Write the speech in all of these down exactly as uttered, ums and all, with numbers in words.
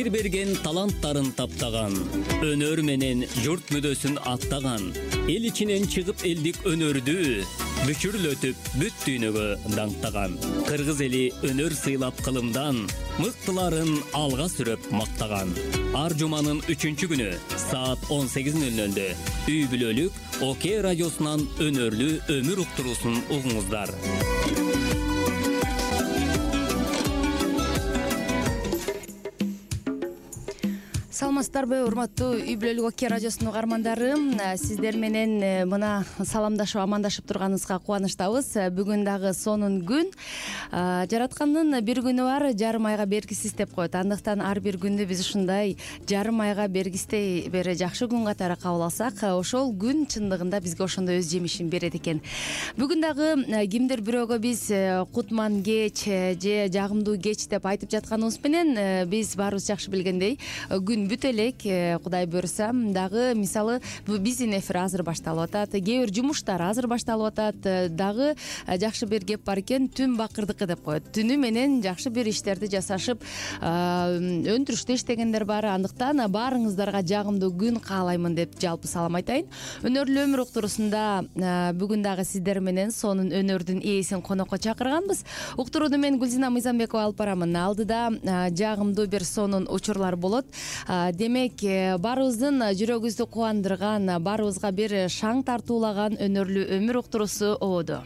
жер берген таланттарын таптаган, өнөр менен журт мүдөсүн аттаган, эл ичинен чыгып элдик өнөрдү бүчүрлөтүп бүт дүйнөгө даңктаган. Кыргыз эли өнөр сыйлап кылымдан, мыктыларын алга сүрөп мактаган. Ар жуманын үчүнчү күнү саат он сегиз нөл нөлдө үй бүлөлүк Оке радиосунан өнөрлүү өмүр уктуруусун угуңуздар. Саламатсыздарбы, урматтуу үй бүлөлүк Оке радиосунун угармандары. Сиздер менен мына саламдашып, амандашып турганыбызга кубанычтабыз. Бүгүн дагы сонун күн. Жараткандын бир күнү бар, жарым айга бергисиз деп коет. Андыктан ар бир күндү биз ушундай жарым айга бергистей бир жакшы күн катары кабыл алсак, ошол күн чындыгында бизге ошондой өз жемишин берет экен. Бүгүн дагы кимдир бирөөгө биз кутман кеч же жагымдуу кеч деп айтып жатканыбыз менен биз баарыбыз жакшы билгендей күн бүт элек. Кудай буйруса дагы мисалы биздин эфир азыр башталып атат, кээ бир жумуштар азыр башталып атат. Дагы жакшы бир кеп бар экен, түн бакырдыкы деп коет. Түнү менен жакшы бир иштерди жасашып, өндүрүштө иштегендер бар. Андыктан баарыңыздарга жагымдуу күн каалаймын деп жалпы салам айтайын. Өнөрлүү өмүр уктуруусунда бүгүн дагы сиздер менен сонун өнөрдүн ээсин конокко чакырганбыз. Уктурууну мен Гүлзина Мыйзамбекова алып барамын. Алдыда жагымдуу бир сонун учурлар болот. Демек, баарыбыздын жүрөгүбүздү кубандырган, баарыбызга бир шаң тартуулаган өнөрлүү өмүр уктуруусу ободо.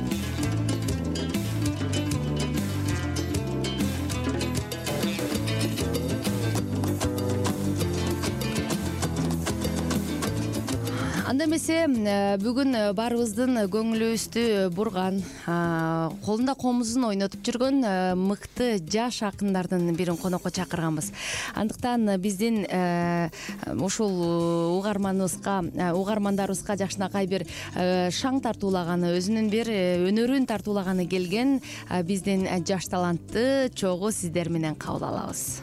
Анда эмесе бүгүн баарыбыздын көңүлүбүздү бурган, колунда комузун ойнотуп жүргөн мыкты жаш акындардын бирин конокко чакырганбыз. Андыктан биздин ушул угарманыбызга, угармандарыбызга жакшынакай бир шаң тартуулаганы, өзүнүн бир өнөрүн тартуулаганы келген биздин жаш талантты чогуу сиздер менен кабыл алабыз.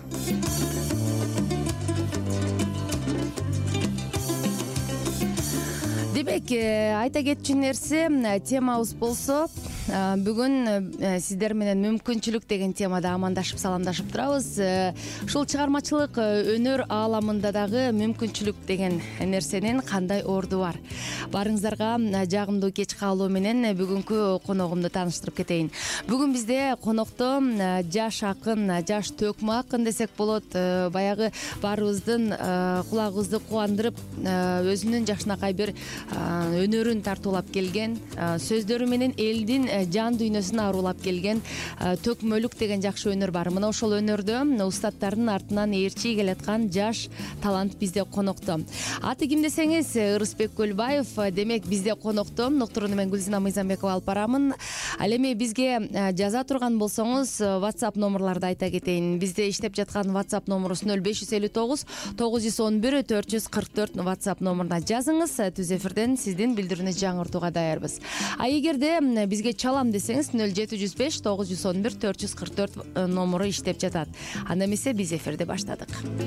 Демек, айта кетчү нерсе, темабыз болсо, бүгүн сиздер менен мүмкүнчүлүк деген темада амандашып, саламдашып турабыз. Ушул чыгармачылык өнөр ааламында дагы мүмкүнчүлүк деген нерсенин кандай орду бар? Барыңыздарга жагымдуу кеч каалоо менен бүгүнкү коногумду тааныштырып кетейин. Бүгүн бизде конокто жаш акын, жаш төкмө акын десек болот. Баягы баарыбыздын кулагыбызды кубандырып, өзүнүн жакшынакай бир өнөрүн тартуулап келген, сөздөрү менен элдин жан дүйнөсүн арулап келген төкмөлүк деген жакшы өнөр бар. Мына ошол өнөрдө устаттардын артынан ээрчий келаткан жаш талант бизде конокто. Аты ким десеңиз, Ырысбек Көлбаев. Демек, бизде конокто. Уктурууну мен Гүлзина Мыйзамбекова алып барамын. Ал эми бизге жаза турган болсоңуз, WhatsApp номерларды айта кетейин. Бизде иштеп жаткан WhatsApp номерубуз нөл беш жүз элүү тогуз тогуз жүз он бир төрт жүз кырк төрт WhatsApp номуруна жазыңыз. Түз эфирден сиздин билдирүүнүздү жаңыртууга даярбыз. А эгерде бизге чалам десеңиз, нөл жети жүз беш тогуз жүз он бир төрт жүз кырк төрт номуру иштеп жатат. Анда эмесе биз эфирди баштадык.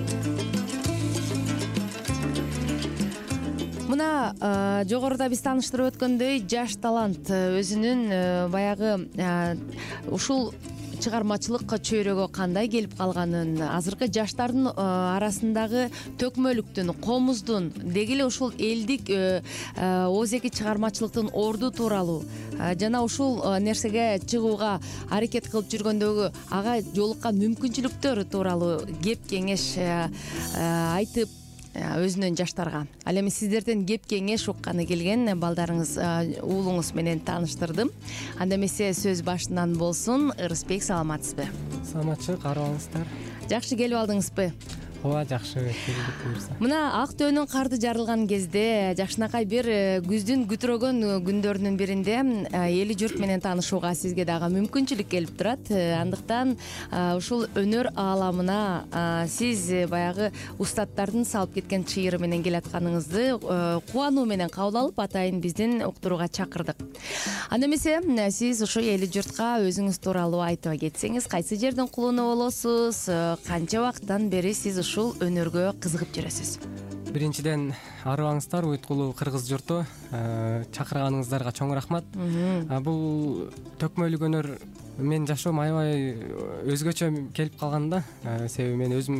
Мына жогоруда биз тааныштырып өткөндөй, жаш талант өзүнүн баягы ушул чыгармачылыкка чөйрөгө кандай келип калганын, азыркы жаштардын арасындагы төкмөлүктүн, комуздун, деги эле ушул элдик оозеки чыгармачылыктын орду тууралуу жана ушул нерсеге чыгууга аракет кылып жүргөндөгү ага жолуккан мүмкүнчүлүктөр тууралуу кеп кеңеш айтып өзүнүн жаштарга. Ал эми сиздерден кеп кеңеш укканы келген балдарыңыз, уулуңуз менен тааныштырдым. Анда эмесе сөз башынан болсун. Ырысбек, саламатсызбы? Саламатчы, каарабаңыздар. Жакшы келип алдыңызбы? Ооба, жакшы келдик буюрса. Мына ак төөнүн карды жарылган кезде, жакшынакай бир күздүн күтүрөгөн күндөрүнүн биринде эли журт менен таанышууга сизге дагы мүмкүнчүлүк келип турат. Андыктан ушул өнөр ааламына сиз баягы устаттардын салып кеткен чыйыры менен келатканыңызды кубануу менен кабыл алып, атайын биздин уктурууга чакырдык. Анда эмесе сиз ошо эли журтка өзүңүз тууралуу айтып кетсеңиз, кайсы жердин кулуну болосуз, канча убакыттан бери сиз ушул өнөргө кызыгып жүрөсүз? Биринчиден арыбаңыздар, уйткулуу кыргыз журту, чакырганыңыздарга чоң рахмат. Бул төкмөлүк өнөр мен жашоом аябай өзгөчө келип калган да, себеби мен өзүм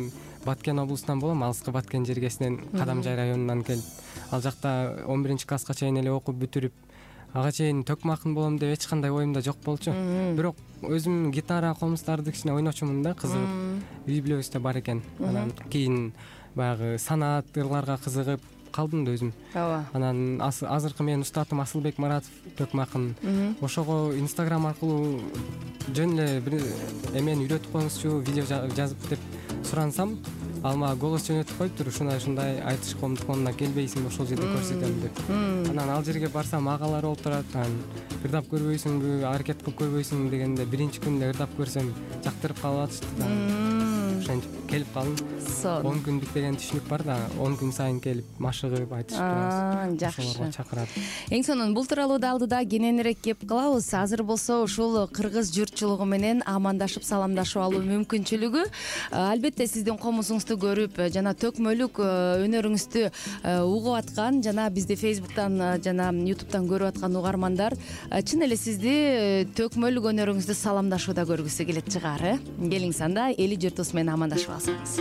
Баткен облусунан болом, алыскы Баткен жергесинен, Кадамжай районунан келип, ал жакта он биринчи класска чейин эле окуп бүтүрүп, ага чейин төкмө акын болом деп эч кандай оюмда жок болчу. Бирок өзүм гитара, комуздарды кичине ойночумун да, кызыгып. Үй бүлөбүздө бар экен. Анан кийин баягы санаат ырларга кызыгып калдым да өзүм. Ооба. Анан азыркы менин устатым Асылбек Маратов төкмө акын. Ошого Instagram аркылуу жөн эле бир эмени үйрөтүп коюңузчу, видео жазып деп сурансам, ал мага голос жөнөтүп коюптур, ушундай ушундай айтыш комдуконуна келбейсиңби, ошол жерде көрсөтөм деп. Анан ал жерге барсам агалар олтурат, анан ырдап көрбөйсүңбү, аракет кылып көрбөйсүңбү дегенде биринчи күнү эле ырдап көрсөм жактырып калып атышты да. Ошентип келип калдым. он күндүк деген түшүнүк бар да, он күн сайын келип машыгып айтышып турабыз. Жакшы. Чакырат. Эң сонун бул тууралуу да алдыда кененирээк кеп калабыз. Азыр болсо ушул кыргыз журтчулугу менен амандашып саламдашып алуу мүмкүнчүлүгү. Албетте сиздин комузуңузду көрүп, жана төкмөлүк өнөрүңүздү угуп аткан, жана бизди Facebook'тан жана YouTube'тан көрүп аткан угармандар чын эле сизди төкмөлүк өнөрүңүздү саламдашууда көргүсү келет чыгар, э? Келиңиз анда эли журтубуз менен амандашып алсаңыз.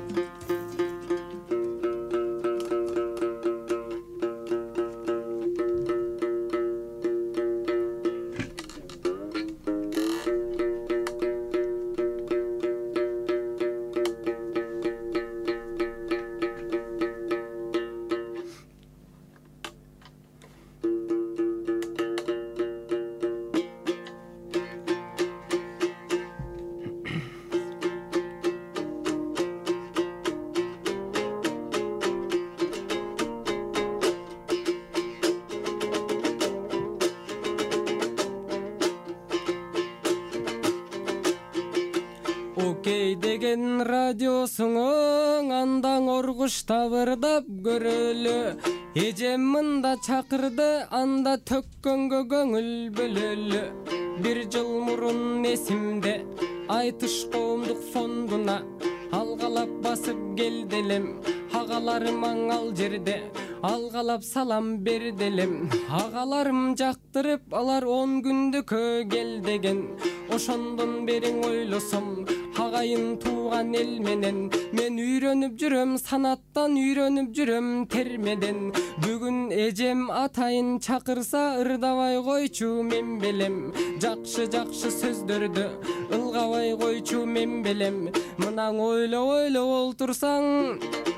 Окей деген радиосуңуң андан оргуш табырдап көрөлү. Эжем мында чакырды, анда төккөнгө көңүл бөлөлү. Бир жыл мурун эсимде айтыш коомдук фондуна алгалап басып келделем. Агаларым аңал жерде алгалап салам берделем. Агаларым жактырып алар он күндүккө кел деген. Ошондон бериң ойлосом агайын тууган эл менен. Мен үйрөнүп жүрөм санаттан, үйрөнүп жүрөм термеден. Бүгүн эжем атайын чакырса ырдабай койчу мен белем. Жакшы жакшы сөздөрдү ылгабай койчу мен белем. Мына ойлоп ойлоп олтурсаң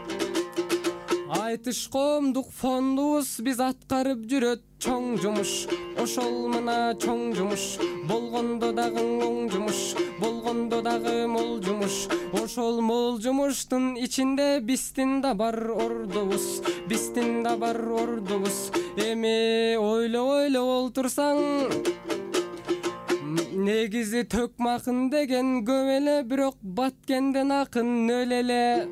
айтыш коомдук фондубуз биз аткарып жүрөт чоң жумуш. Ошол мына чоң жумуш болгондо дагы оң жумуш, болгондо дагы мол жумуш. Ошол мол жумуштун ичинде биздин да бар ордубуз, биздин да бар ордубуз. Эми ойлоп ойлоп олтурсаң негизи төкмө акын деген көп эле, бирок Баткенден акын нөл эле.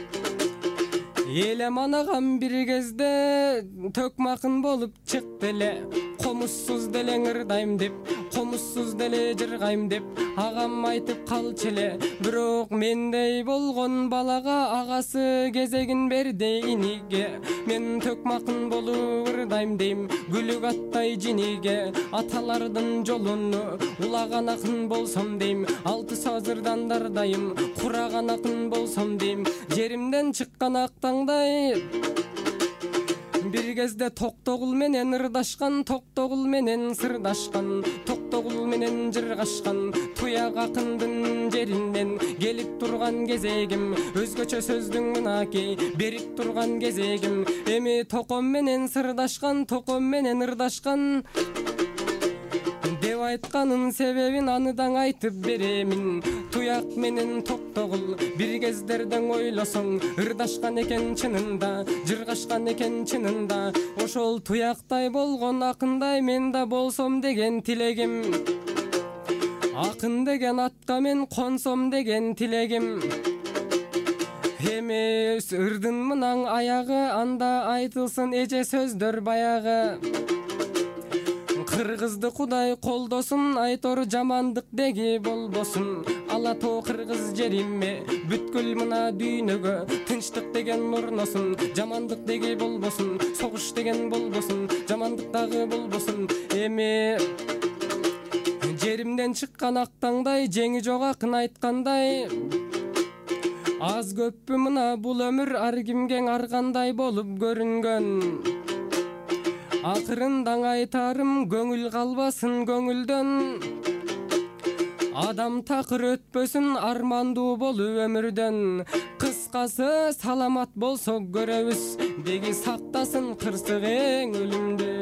Элем анагам бир кезде төкмө акын болуп чыкты эле. Комузсуз делең ырдайм деп, комузсуз деле жыргайм деп агам айтып калчу эле. Бирок мендей болгон балага агасы кезегин берди иниге. Мен төкмө акын болуп ырдайм дейм гүлүк аттай жиниге. Аталардын жолуну улаган акын болсом дейм, алты сазырдан дардайым кураган акын болсом дейм. Жеримден чыккан актаңдай бир кезде Токтогул менен ырдашкан, Токтогул менен сырдашкан, Токтогул менен жыргашкан. Туяк акындын жеринен келип турган кезегим, өзгөчө сөздүң мынакей берип турган кезегим. Эми током менен сырдашкан, током менен ырдашкан деп айтканын себебин аныдан айтып беремин. Туяк менен Токтогул бир кездерден ойлосоң ырдашкан экен чынында, жыргашкан экен чынында. Ошол туяктай болгон акындай мен да болсом деген тилегим. Акын деген атка мен консом деген тилегим. Эми ырдын мынан аягы, анда айтылсын эже сөздөр баягы. Кыргызды Кудай колдосун, айтор жамандык деги болбосун. Ала тоо кыргыз жериме бүткүл мына дүйнөгө тынчтык деген орносун. Жамандык деги болбосун, согуш деген болбосун, жамандык дагы болбосун. Эми жеримден чыккан актаңдай, жеңи жок акын айткандай, аз көппү мына бул өмүр ар кимге ар кандай болуп көрүнгөн. Акырында айтарым көңүл калбасын көңүлдөн. Адам такыр өтпөсүн армандуу болуп өмүрдөн. Кыскасы саламат болсо көрөбүз, деги сактасын кырсык эң өлүмдө.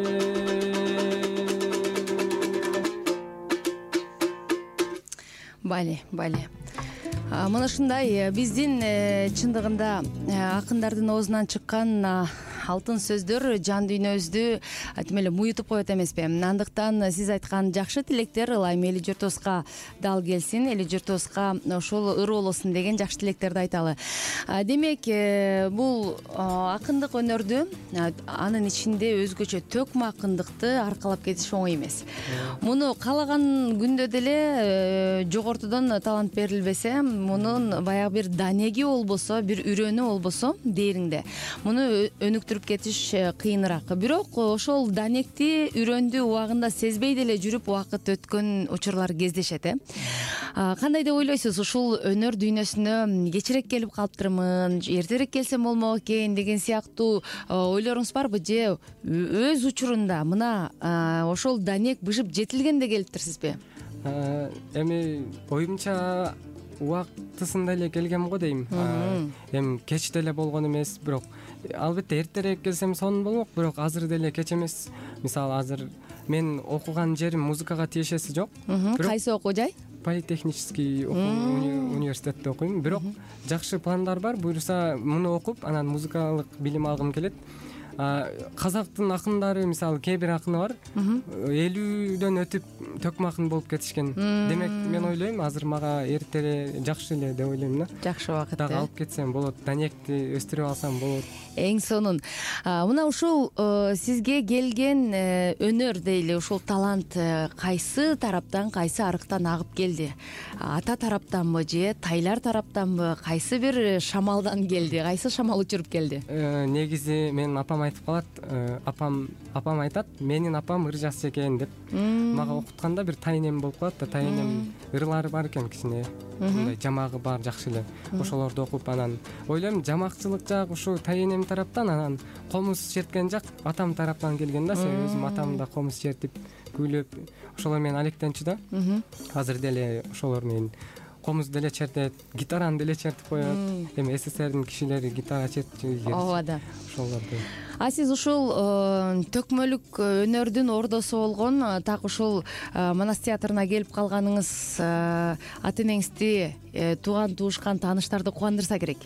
Бали, бали. Мына ушундай биздин чындыгында акындардын оозунан чыккан алтын сөздөр жан дүйнөбүздү тим эле муютуп коет эмеспи? Андыктан сиз айткан жакшы тилектер ылайым эли журтубузга дал келсин, эли журтубузга ошол ыр болосун деген жакшы тилектерди айталы. Демек, бул акындык өнөрдү, анын ичинде өзгөчө төкмө акындыкты аркалап кетиш оңой эмес. Муну каалаган күндө деле жогортудон талант берилбесе, мунун баягы бир данеги болбосо, бир үрөнү болбосо дээриңде, муну өнүктүрүп кетиш кыйыныраак. Бирок ошол данекти, үрөндү убагында сезбей деле жүрүп убакыт өткөн учурлар кездешет, э? Кандай деп ойлойсуз? Ушул өнөр дүйнөсүнө кечирээк келип калыптырмын, эртерээк келсем болмок экен деген сыяктуу ойлоруңуз барбы? Же өз учурунда мына ошол данек бышып жетилгенде келиптирсизби? Эми оюмча убактысында эле келгем го дейм. Эми кеч деле болгон эмес, бирок албетте эртерээк келсем сонун болмок, бирок азыр деле кеч эмес. Мисалы азыр мен окуган жерим музыкага тиешеси жок. Кайсы окуу жай? Политехнический университетте окуйм, бирок жакшы пландар бар. Буюрса муну окуп, анан музыкалык билим алгым келет. Казактын акындары, мисалы кээ бир акыны бар, элүүдөн өтүп төкмө акын болуп кетишкен. Демек, мен ойлойм, азыр мага эртерээк жакшы эле деп ойлойм да. Жакшы убакыт. Дагы алып кетсем болот, данекти өстүрүп алсам болот. Эң сонун. Мына ушул сизге келген өнөр дейли, ушул талант кайсы тараптан, кайсы арыктан агып келди? Ата тараптанбы же тайлар тараптанбы? Кайсы бир шамалдан келди? Кайсы шамал учуруп келди? Негизи менин апам айтып калат, апам апам айтат, менин апам ыр жас экен деп. Мага окутканда бир тайнем болуп калат да, тайнем ырлары бар экен кичине. Мындай жамагы бар, жакшы эле. Ошолорду окуп, анан ойлойм, жамакчылык жак ушу тайнем тараптан, анан комуз черткен жак атам тараптан келген да. Себеби өзүм атам да комуз чертип, күйлөп, ошолор менен алектенчү да. Азыр деле ошолор менен комуз деле чертет, гитараны деле чертип коет. Эми СССРдин кишилери гитара чертчү. Ооба да. Ошолорду. А сиз ушул төкмөлүк өнөрдүн ордосу болгон так ушул Манас театрына келип калганыңыз ата энеңизди, тууган туушкан тааныштарды кубандырса керек.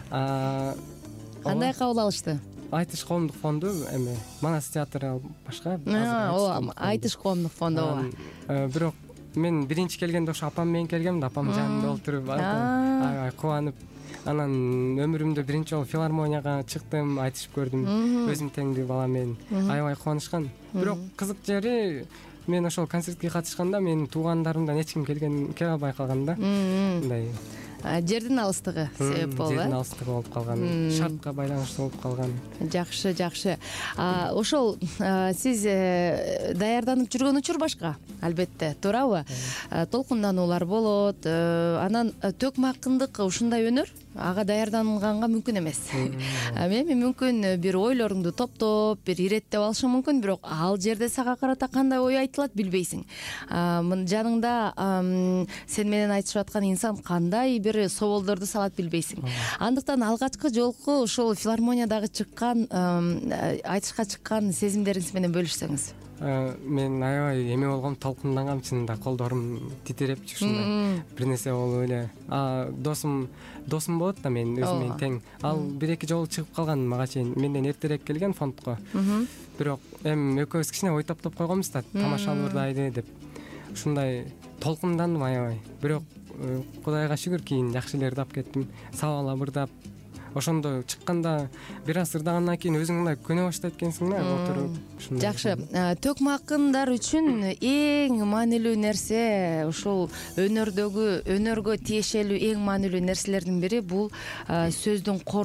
Кандай кабыл алышты? Айтыш коомдук фонду, эми Манас театры башка. Ооба, Айтыш коомдук фонду, ооба. Бирок мен биринчи келгенде ошо апам менен келгем да, апам жанымда олтуруп, аябай кубанып, анан өмүрүмдө биринчи жолу филармонияга чыктым, айтышып көрдүм, өзүм теңдүү бала менен. Аябай кубанышкан. Бирок кызык жери, мен ошол концертке катышканда менин туугандарымдан эч ким келген, келе албай калган да. Мындай жердин алыстыгы себеп болду. Жердин алыстыгы болуп калган, шартка байланыштуу болуп калган. Жакшы, жакшы. Ошол сиз даярданып жүргөн учур башка, албетте, туурабы? Толкундануулар болот, анан төкмө акындык ушундай өнөр ага даярданганга мүмкүн эмес. Эми мүмкүн бир ойлоруңду топтоп, бир иреттеп алышың мүмкүн, бирок ал жерде сага карата кандай ой айтылат билбейсиң. Жаныңда сен менен айтышып аткан инсан кандай бир соболдорду салат билбейсиң. Андыктан алгачкы жолку ушул филармониядагы чыккан, айтышка чыккан сезимдериңиз менен бөлүшсөңүз. Мен аябай эме болгом, толкундангам, чынында колдорум титирепчү, ушундай бир нерсе болуп эле. Досум досум болот да, мен өзүм менен тең. Ал бир эки жолу чыгып калган мага чейин, менден эртерээк келген фондко. Бирок эми экөөбүз кичине ой топтоп койгонбуз да, тамашалуудайды деп. Ушундай толкундандым аябай. Бирок Кудайга шүгүр, кийин жакшы эле ырдап кеттим. Сабал абырдап, ошондо чыкканда бир аз ырдагандан кийин өзүң мындай көнө баштайт экенсиң да, отуруп. Жакшы. Төкмө акындар үчүн эң маанилүү нерсе, ушул өнөрдөгү, өнөргө тиешелүү эң маанилүү нерселердин бири бул сөздүн кору.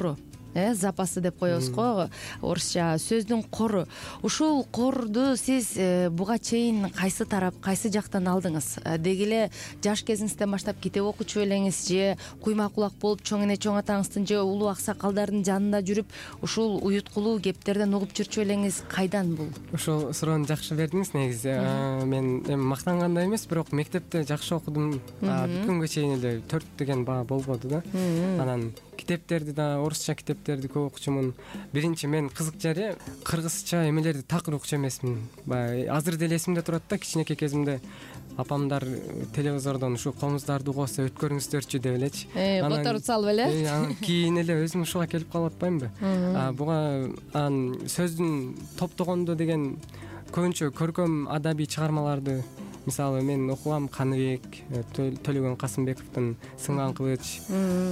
э запасы деп коебуз го орусча сөздүн кору. Ушул корду сиз буга чейин кайсы тарап, кайсы жактан алдыңыз? Деги эле жаш кезиңизден баштап китеп окучу элеңиз же куйма кулак болуп чоң эне чоң атаңыздын же улуу аксакалдардын жанында жүрүп ушул уюткулуу кептерден угуп жүрчү элеңиз кайдан бул? Ошол суроону жакшы бердиңиз негизи. Мен эми мактангандай эмес, бирок мектепте жакшы окудум. Бүт күнгө чейин эле төрт деген баа болбоду да. Анан китептерди да, орусча китептерди көп окучумун. Биринчи мен кызык жери кыргызча эмелерди такыр окучу эмесмин. Баягы азыр деле эсимде турат да, кичинекей кезимде апамдар телевизордон ушу комуздарды угуса өткөрүңүздөрчү деп элечи. Которуп салып эле. Анан кийин эле өзүм ушуга келип калып атпаймынбы? Буга анан сөздүн топтогондо деген көбүнчө көркөм адабий чыгармаларды, мисалы мен окугам Каныбек, Төлөгөн Касымбековдун Сынган кылыч,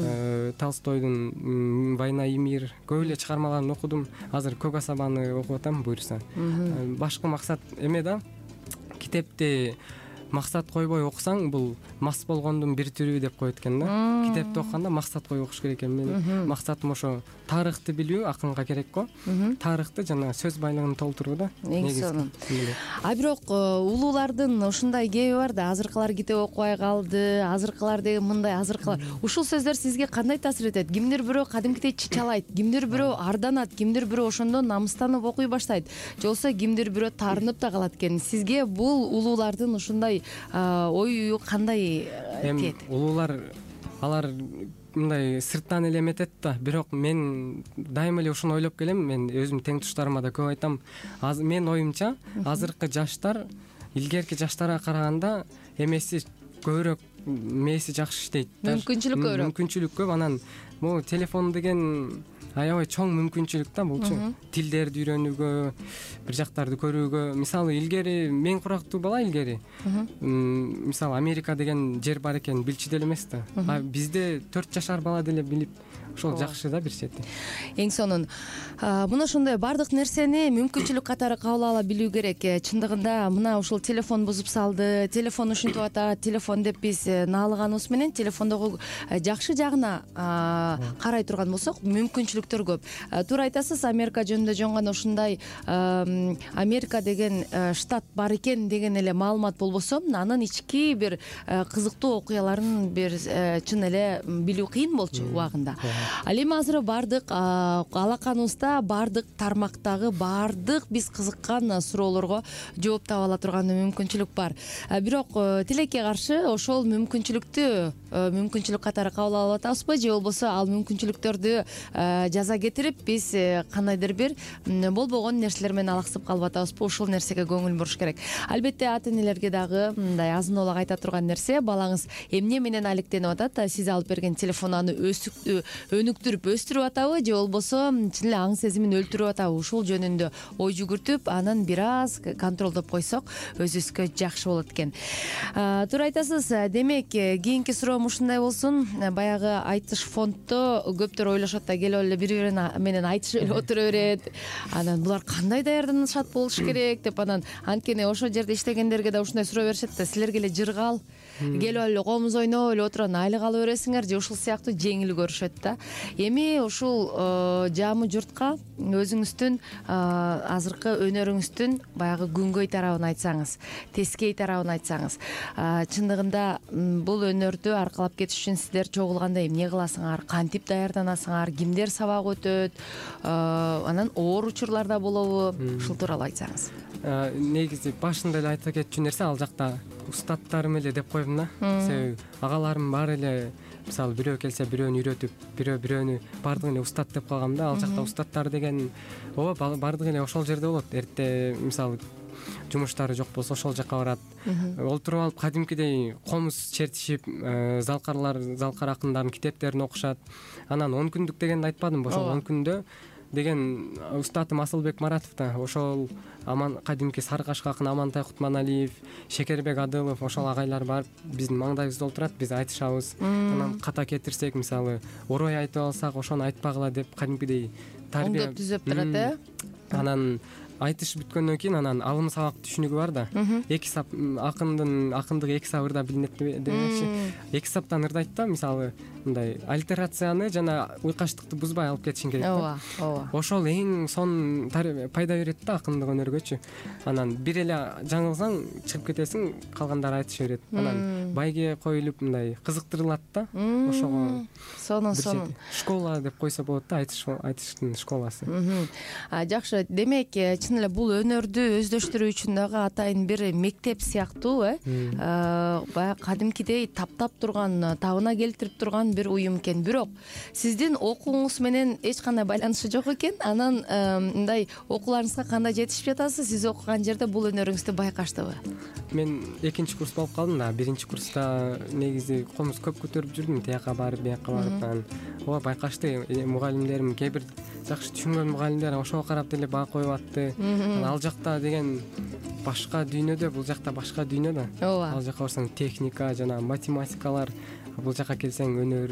Толстойдун Война и мир, көп эле чыгармаларын окудум. Азыр Көк асабаны окуп атам буюрса. Башкы максат эме да, китепти максат койбой окусаң, бул мас болгондун бир түрү деп коет экен да. Китепти окуганда максат коюп окуш керек экен. Мен максатым ошо тарыхты билүү, акынга керек го. Тарыхты жана сөз байлыгын толтуруу да. Эң сонун. А бирок улуулардын ушундай кеби бар да, азыркылар китеп окубай калды, азыркылар деген мындай, азыркылар. Ушул сөздөр сизге кандай таасир этет? Кимдир бирөө кадимкидей чычалайт, кимдир бирөө арданат, кимдир бирөө ошондон намыстанып окуй баштайт, же болбосо кимдир бирөө таарынып да калат экен. Сизге бул улуулардын ушундай ою кандай тиет? Улуулар алар мындай сырттан эле эметет да, бирок мен дайыма эле ушуну ойлоп келем. Мен өзүм тең туштарыма да көп айтам. Мен оюмча азыркы жаштар илгерки жаштарга караганда эмеси көбүрөөк, мээси жакшы иштейт. Мүмкүнчүлүк көбүрөөк. Мүмкүнчүлүк көп. Анан бул телефон деген аябай чоң мүмкүнчүлүк да булчу. Тилдерди үйрөнүүгө, бир жактарды көрүүгө. Мисалы илгери мен курактуу бала илгери. Мисалы Америка деген жер бар экен билчү деле эмес да. А бизде төрт жашар бала деле билип, ошол жакшы да бир чети. Эң сонун. Мына ошондой бардык нерсени мүмкүнчүлүк катары кабыл ала билүү керек. Чындыгында мына ушул телефон бузуп салды, телефон ушинтип атат, телефон деп биз наалыганыбыз менен телефондогу жакшы жагына карай турган болсок, мүмкүнчүлүктөр көп. Туура айтасыз, Америка жөнүндө жөн гана ушундай Америка деген штат бар экен деген эле маалымат болбосо, анын ички бир кызыктуу окуяларын бир чын эле билүү кыйын болчу убагында. Ал эми азыр бардык алаканыбызда, бардык тармактагы бардык биз кызыккан суроолорго жооп таба ала турган мүмкүнчүлүк бар. Бирок тилекке каршы ошол мүмкүнчүлүктү мүмкүнчүлүк катары кабыл алып атабызбы, же болбосо ал мүмкүнчүлүктөрдү жаза кетирип биз кандайдыр бир болбогон нерселер менен алаксып калып атабызбы? Ушул нерсеге көңүл буруш керек. Албетте ата энелерге дагы мындай азын олак айта турган нерсе, балаңыз эмне менен алектенип атат, сиз алып берген телефон аны өнүктүрүп өстүрүп атабы, же болбосо чын эле аң сезимин өлтүрүп атабы? Ушул жөнүндө ой жүгүртүп, анан бир аз контролдоп койсок өзүбүзгө жакшы болот экен. Туура айтасыз. Демек, кийинки суроом ушундай болсун. Баягы айтыш фондто көптөр ойлошот да, келип эле бири-бири менен айтышып эле отура берет. Анан булар кандай даярданышат болуш керек деп, анан анткени ошол жерде иштегендерге да ушундай суроо беришет да, силерге эле жыргал, келип эле комуз ойноп эле отуруп айлык ала бересиңер, же ушул сыяктуу жеңил көрүшөт да. Эми ушул жаамы журтка өзүңүздүн азыркы өнөрүңүздүн баягы күнгөй тарабын айтсаңыз, тескей тарабын айтсаңыз, чындыгында бул өнөрдү аркалап кетиш үчүн сиздер чогулганда эмне кыласыңар, кантип даярданасыңар, кимдер сабак өтөт, анан оор учурлар да болобу? Ушул тууралуу айтсаңыз. Негизи башында эле айта кетчү нерсе, ал жакта устаттарым эле деп коем да. Себеби агаларым бар эле. Мисалы бирөө келсе бирөөнү үйрөтүп, бирөө бирөөнү бардыгын эле устат деп калгам да. Ал жакта устаттар деген ооба бардыгы эле ошол жерде болот. Эрте мисалы жумуштары жок болсо ошол жака барат. Олтуруп алып кадимкидей комуз чертишип, залкарлар, залкар акындардын китептерин окушат. Анан он күндүк дегенди айтпадым, ошол он күндө деген устатым Асылбек Маратов да. Ошол аман кадимки Сарыкашк акын Амантай Кутманалиев, Шекербек Адылов, ошол агайлар барып биздин маңдайыбызда отурат, биз айтышабыз. Анан ката кетирсек, мисалы орой айтып алсак, ошону айтпагыла деп кадимкидей тарбия оңдоп түзөп турат, э? Анан айтыш бүткөндөн кийин анан алым сабак түшүнүгү бар да. Эки сап акындын акындыгы эки сап ырда билинет демекчи. Эки саптан ырдайт да, мисалы мындай аллитерацияны жана уйкаштыкты бузбай алып кетишиң керек да. Ооба, ооба. Ошол эң сонун пайда берет да акындык өнөргөчү. Анан бир эле жаңылсаң чыгып кетесиң, калгандары айтыша берет. Анан байге коюлуп мындай кызыктырылат да. Ошого сонун сонун школа деп койсо болот да, айтыш айтыштын школасы. Жакшы, демек чын эле бул өнөрдү өздөштүрүү үчүн дагы атайын бир мектеп сыяктуу, э баягы кадимкидей таптап турган, табына келтирип турган бир уюм экен. Бирок сиздин окууңуз менен эч кандай байланышы жок экен. Анан мындай окууларыңызга кандай жетишип жатасыз? Сиз окуган жерде бул өнөрүңүздү байкаштыбы? Мен экинчи курс болуп калдым да. Биринчи курста негизи комуз көп көтөрүп жүрдүм, тияка барып, бияка барып. Анан ооба байкашты. Мугалимдерим, кээ бир жакшы түшүнгөн мугалимдер ошого карап деле баа коюп атты. Ал жакта деген башка дүйнөдө, бул жакта башка дүйнө да. Ооба. Ал жака барсаң техника жана математикалар, бул жака келсең өнөр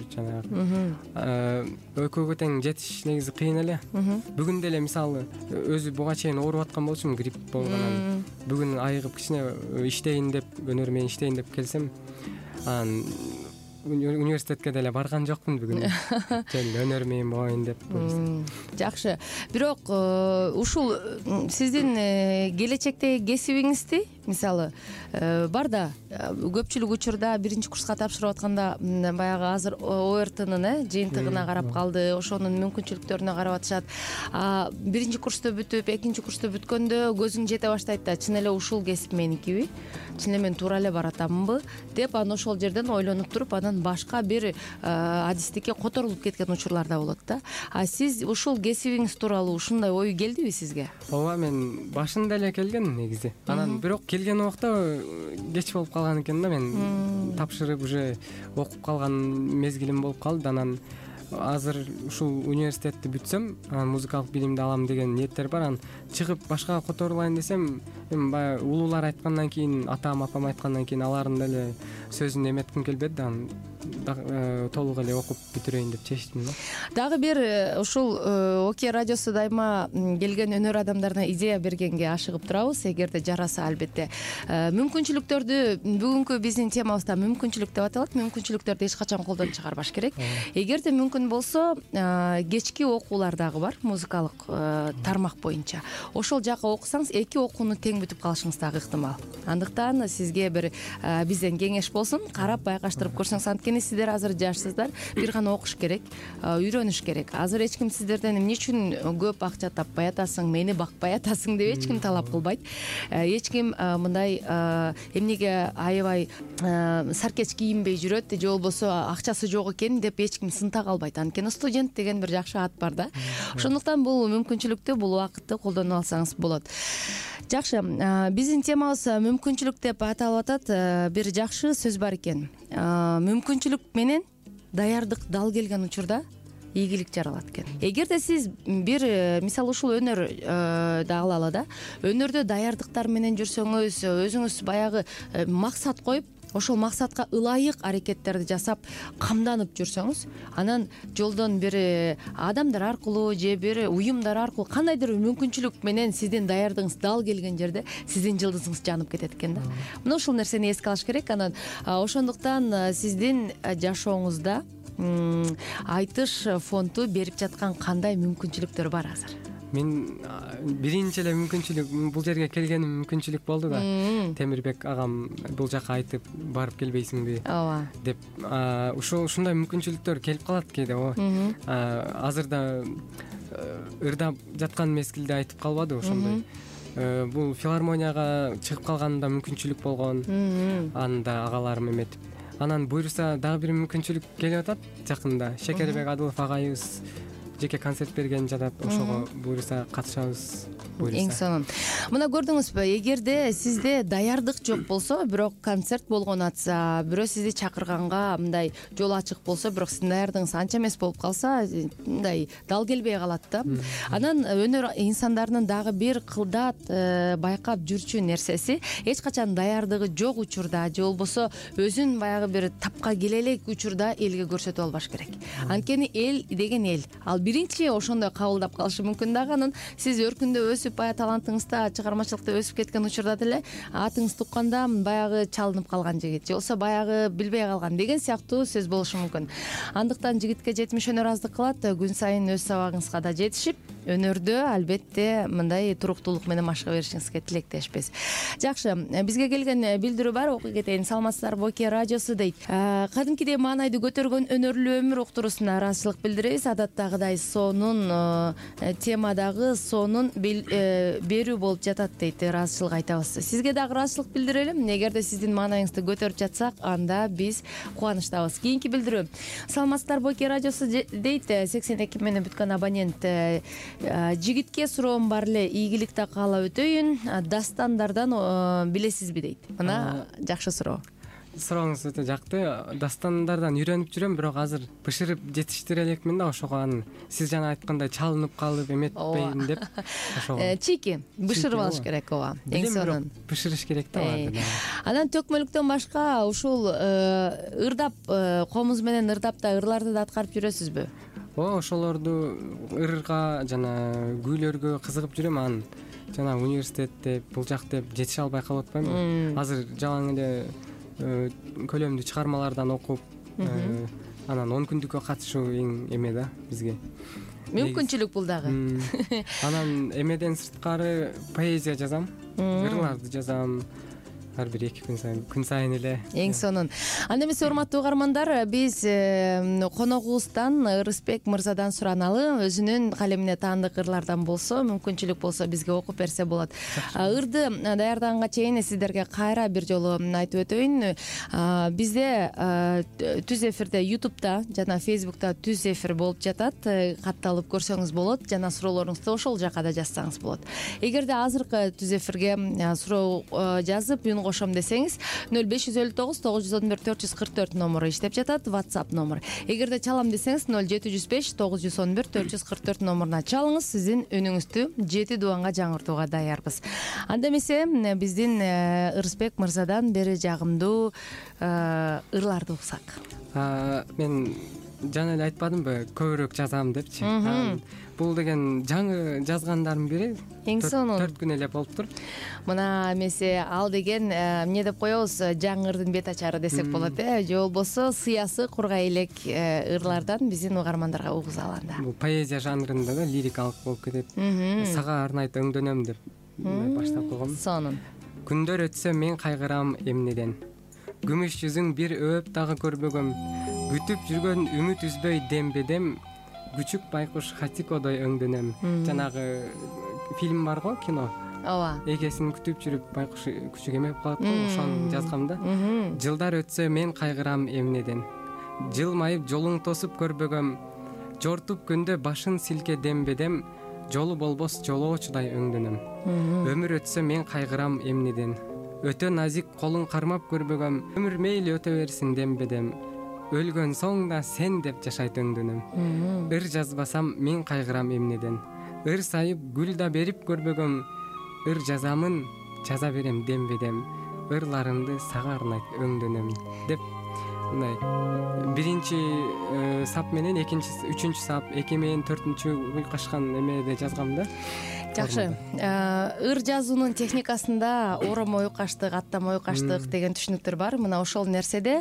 жанагы экөөгө тең жетиш негизи кыйын эле. Бүгүн деле мисалы өзү буга чейин ооруп аткан болчумун, грипп болгонан. Бүгүн айыгып кичине иштейин деп, өнөр менен иштейин деп келсем, анан университетке деле барган жокмун бүгүн. Жөн өнөр менен болоюн деп. Жакшы. Бирок ушул сиздин келечектеги кесибиңизди, мисалы, бар да, көпчүлүк учурда биринчи курска тапшырып атканда баягы азыр о эр тынын э жыйынтыгына карап калды, ошонун мүмкүнчүлүктөрүнө карап атышат. А биринчи курсту бүтүп, экинчи курсту бүткөндө көзүң жете баштайт да, чын эле ушул кесип меникиби? Чын эле мен туура эле баратамынбы деп, анан ошол жерден ойлонуп туруп, анан башка бир адистикке которулуп кеткен учурлар да болот да. А сиз ушул кесибиңиз тууралуу ушундай ой келдиби сизге? Ооба, мен башында эле келген негизи. Анан бирок келген убакта кеч болуп калган экен да, мен тапшырып уже окуп калган мезгилим болуп калды. Анан азыр ушул университетти бүтсөм, анан музыкалык билимди алам деген ниеттер бар. Анан чыгып башкага которулайын десем, эми баягы улуулар айткандан кийин, атам апам айткандан кийин алардын деле сөзүн эметким келбеди да. Толук эле окуп бүтүрөйүн деп чечтим да. Дагы бир ушул Оке радиосу дайыма келген өнөр адамдарына идея бергенге ашыгып турабыз, эгерде жараса албетте. Мүмкүнчүлүктөрдү, бүгүнкү биздин темабызда мүмкүнчүлүк деп аталат. Мүмкүнчүлүктөрдү эч качан колдон чыгарбаш керек. Эгерде мүмкүн болсо, кечки окуулар дагы бар, музыкалык тармак боюнча. Ошол жака окусаңыз, эки окууну тең бүтүп калышыңыз дагы ыктымал. Андыктан сизге бир бизден кеңеш болсун, карап байкаштырып көрсөңүз. Анткени сиздер азыр жашсыздар, бир гана окуш керек, үйрөнүш керек. Азыр эч ким сиздерден эмне үчүн көп акча таппай атасың, мени бакпай атасың деп эч ким талап кылбайт. Эч ким мындай эмнеге аябай саркеч кийинбей жүрөт же болбосо акчасы жок экен деп эч ким сынта калбайт. Анткени студент деген бир жакшы ат бар да. Ошондуктан бул мүмкүнчүлүктү, бул убакытты колдоно алсаңыз болот. Жакшы, биздин темабыз мүмкүнчүлүк деп аталып атат. Бир жакшы сөз бар экен. Мүмкүнчүлүк менен даярдык дал келген учурда ийгилик жаралат экен. Эгерде сиз бир мисалы ушул өнөр да алалы да, өнөрдө даярдыктар менен жүрсөңүз, өзүңүз баягы максат коюп, ошол максатка ылайык аракеттерди жасап, камданып жүрсөңүз, анан жолдон бир адамдар аркылуу же бир уюмдар аркылуу кандайдыр мүмкүнчүлүк менен сиздин даярдыгыңыз дал келген жерде сиздин жылдызыңыз жанып кетет экен да. Мына ушул нерсени эске алыш керек. Анан ошондуктан сиздин жашооңузда айтыш фонду берип жаткан кандай мүмкүнчүлүктөр бар азыр? Мен биринчи эле мүмкүнчүлүк бул жерге келгеним мүмкүнчүлүк болду да. Темирбек агам бул жака айтып барып келбейсиңби деп, ушул ушундай мүмкүнчүлүктөр келип калат кээде. Азыр да ырдап жаткан мезгилде айтып калбады ошондой. Бул филармонияга чыгып калганда мүмкүнчүлүк болгон. Анда агаларым эметип. Анан буйруса дагы бир мүмкүнчүлүк келип атат жакында. Шекербек Адылов агайыбыз жеке концерт берген жатат, ошого буйруса катышабыз. Эң сонун. Мына көрдүңүзбү, эгерде сизде даярдык жок болсо, бирок концерт болгон атса, бирөө сизди чакырганга мындай жол ачык болсо, бирок сиздин даярдыгыңыз анча эмес болуп калса, мындай дал келбей калат да. Анан өнөр инсандарынын дагы бир кылдат байкап жүрчү нерсеси, эч качан даярдыгы жок учурда же болбосо өзүн баягы бир тапка келе элек учурда элге көрсөтүп албаш керек. Анткени эл деген эл, ал биринчи ошондой кабылдап калышы мүмкүн дагы. Анан сиз өркүндө өсүп, баягы талантыңызда, чыгармачылыкта өсүп кеткен учурда деле атыңызды укканда баягы чалынып калган жигит же болбосо баягы билбей калган деген сыяктуу сөз болушу мүмкүн. Андыктан жигитке жетимиш өнөр аздык кылат, күн сайын өз сабагыңызга да жетишип, өнөрдө албетте мындай туруктуулук менен машыга беришиңизге тилектешпиз. Жакшы, бизге келген билдирүү бар, окуй кетейин. Саламатсыздарбы, Боке радиосу дейт. Кадимкидей маанайды көтөргөн өнөрлүү өмүр уктуруусуна ыраазычылык билдиребиз. Адаттагыдай сонун темадагы сонун берүү болуп жатат дейт. Ыраазычылык айтабыз. Сизге дагы ыраазычылык билдирели. Эгерде сиздин маанайыңызды көтөрүп жатсак, анда биз кубанычтабыз. Кийинки билдирүү. Саламатсыздарбы, Боке радиосу дейт. сексен эки менен бүткөн абонент. Жигитке суроом бар эле, ийгиликти каалап өтөйүн. Дастандардан билесизби дейт. Мына жакшы суроо. Сурооңуз өтө жакты. Дастандардан үйрөнүп жүрөм, бирок азыр бышырып жетиштире элекмин да, ошого анан сиз жана айткандай чалынып калып эметпейин деп ошого. Чийки бышырып алыш керек, ооба. Эң сонун бышырыш керек да аларды. Анан төкмөлүктөн башка ушул ырдап, комуз менен ырдап да ырларды да аткарып жүрөсүзбү? О, ошолорду ырга жана күүлөргө кызыгып жүрөм. Анан жана университетте бул жак деп жетише албай калып атпаймынбы? Азыр жалаң эле көлөмдүү чыгармалардан окуп, анан он күндүккө катышуу эң эме да бизге. Мүмкүнчүлүк бул дагы. Анан эмеден сырткары поэзия жазам, ырларды жазам. Ар бир эки күн сайын, күн сайын эле. Эң сонун. Анда эмесе, урматтуу угармандар, биз коногубуздан Ырысбек мырзадан сураналы, өзүнүн калемине таандык ырлардан болсо, мүмкүнчүлүк болсо бизге окуп берсе болот. Ырды даярдаганга чейин сиздерге кайра бир жолу айтып өтөйүн. Бизде түз эфирде YouTube'да жана Facebook'та түз эфир болуп жатат. Катталып көрсөңүз болот, жана суроолоруңузду ошол жака да жазсаңыз болот. Эгерде азыркы түз эфирге суроо жазып кошом десеңиз, нөл беш жүз элүү тогуз тогуз жүз он бир төрт жүз кырк төрт номуру иштеп жатат, WhatsApp номер. Эгерде чалам десеңиз, нөл жети жүз беш тогуз жүз он бир төрт жүз кырк төрт номуруна чалыңыз, сиздин үнүңүздү жети дубанга жаңыртууга даярбыз. Анда эмесе, биздин Ырысбек мырзадан бери жагымдуу ырларды уксак. Мен жана эле айтпадымбы, көбүрөөк жазам депчи. Бул деген жаңы жазгандарымдын бири. Эң сонун. төрт күн эле болуптур. Мына эмесе, ал деген эмне деп коебуз, жаңы ырдын бет ачары десек болот, э? Же болбосо сыясы кургай элек ырлардан биздин угармандарга угузалы анда. Бул поэзия жанрында да, лирикалык болуп кетет. Сага арнайт өңдөнөм деп баштап койгом. Сонун. Күндөр өтсө мен кайгырам эмнеден. Күмүш жүзүң бир өп дагы көрбөгөм. Күтүп жүргөн үмүт үзбөй дембедем. Күчүк байкуш Хатикодой өңдөнөм. Жанагы фильм бар го, кино. Ооба. Эгесин күтүп жүрүп байкуш күчүк эмеп калат го, ошону жазгам да. Жылдар өтсө мен кайгырам эмнеден. Жылмайып жолуң тосуп көрбөгөм. Жортуп күндө башын силке дембедем. Жолу болбос жолоочудай өңдөнөм. Өмүр өтсө мен кайгырам эмнеден. Өтө назик колуң кармап көрбөгөм. Өмүр мейли өтө берсин дембедем. Өлгөн соң да сен деп жашайт өңдөнөм. Ыр жазбасам мен кайгырам эмнеден. Ыр сайып гүл да берип көрбөгөм. Ыр жазамын, жаза берем дембедем. Ырларымды сага арнайт өңдөнөм деп мындай биринчи сап менен экинчи, үчүнчү сап, эки менен төртүнчү уйкашкан эмеде жазгам да. Жакшы. Ыр жазуунун техникасында ором уйкаштык, аттама уйкаштык деген түшүнүктөр бар. Мына ошол нерседе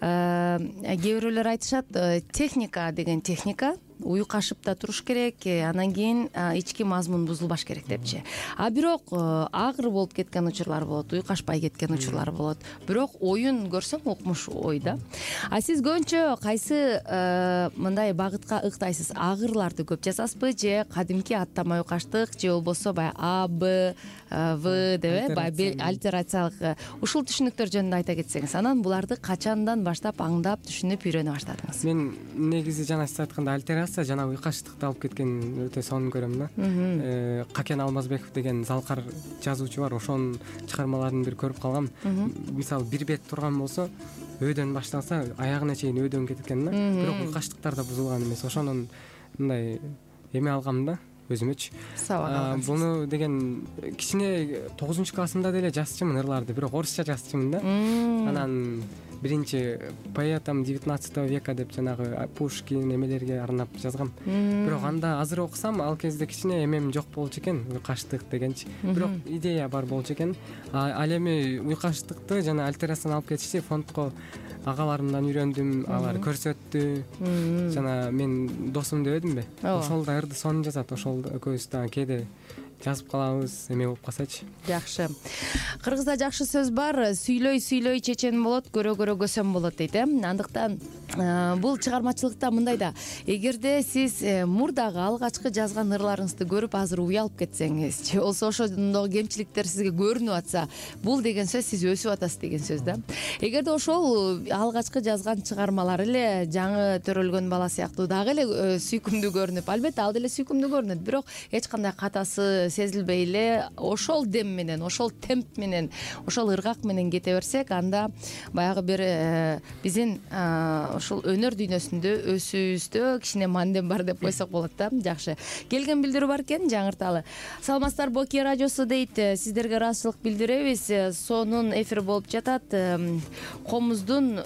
кээ бирөөлөр айтышат, техника деген техника уйкашып да туруш керек, анан кийин ички мазмун бузулбаш керек депчи. А бирок агыр болуп кеткен учурлар болот, уйкашпай кеткен учурлар болот. Бирок оюн көрсөң укмуш ой да. А сиз көбүнчө кайсы мындай багытка ыктайсыз? Агырларды көп жазасызбы же кадимки аттама уйкаштык же болбосо баягы А, Б, В деп баягы альтерациялык ушул түшүнүктөр жөнүндө айта кетсеңиз, анан буларды качандан баштап аңдап, түшүнүп, үйрөнө баштадыңыз? Мен негизи жана сиз айткандай альтерация жана уйкаштыкты алып кеткен өтө сонун көрөм да. Какен Алмазбеков деген залкар жазуучу бар, ошонун чыгармаларын бир көрүп калгам. Мисалы бир бет турган болсо, өйдөн башталса аягына чейин өйдөн кетет экен да. Бирок уйкаштыктар да бузулган эмес. Ошонун мындай эме алгам да өзүмөчү. Буну деген кичине тогузунчу классымда деле жазчумун ырларды, бирок орусча жазчумун да. Анан биринчи поэтам девятнадцатого века деп жанагы Пушкин эмелерге арнап жазгам. Бирок анда азыр окусам ал кезде кичине эмем жок болчу экен, уйкаштык дегенчи. Бирок идея бар болчу экен. Ал эми уйкаштыкты жана альтернацияны алып кетишти фондко агаларымдан үйрөндүм, алар көрсөттү. Жана мен досум дебедимби? Ошол да ырды сонун жазат, ошол экөөбүз дагы кээде жазып калабыз, эме болуп калсачы. Жакшы. Кыргызда жакшы сөз бар, сүйлөй сүйлөй чечен болот, көрө көрө көсөм болот дейт, э. Андыктан бул чыгармачылыкта мындай да, эгерде сиз мурдагы алгачкы жазган ырларыңызды көрүп азыр уялып кетсеңиз, же болсо ошондогу кемчиликтер сизге көрүнүп атса, бул деген сөз сиз өсүп атасыз деген сөз да. Эгерде ошол алгачкы жазган чыгармалар эле жаңы төрөлгөн бала сыяктуу дагы эле сүйкүмдүү көрүнүп, албетте ал деле сүйкүмдүү көрүнөт, бирок эч кандай катасы сезилбей эле ошол дем менен, ошол темп менен, ошол ыргак менен кете берсек, анда баягы бир биздин ошол өнөр дүйнөсүндө өсүүбүздө кичине мандем бар деп койсок болот да. Жакшы. Келген билдирүү бар экен, жаңырталы. Саламатсыздар, Боки радиосу дейт. Сиздерге ыраазычылык билдиребиз. Сонун эфир болуп жатат. Комуздун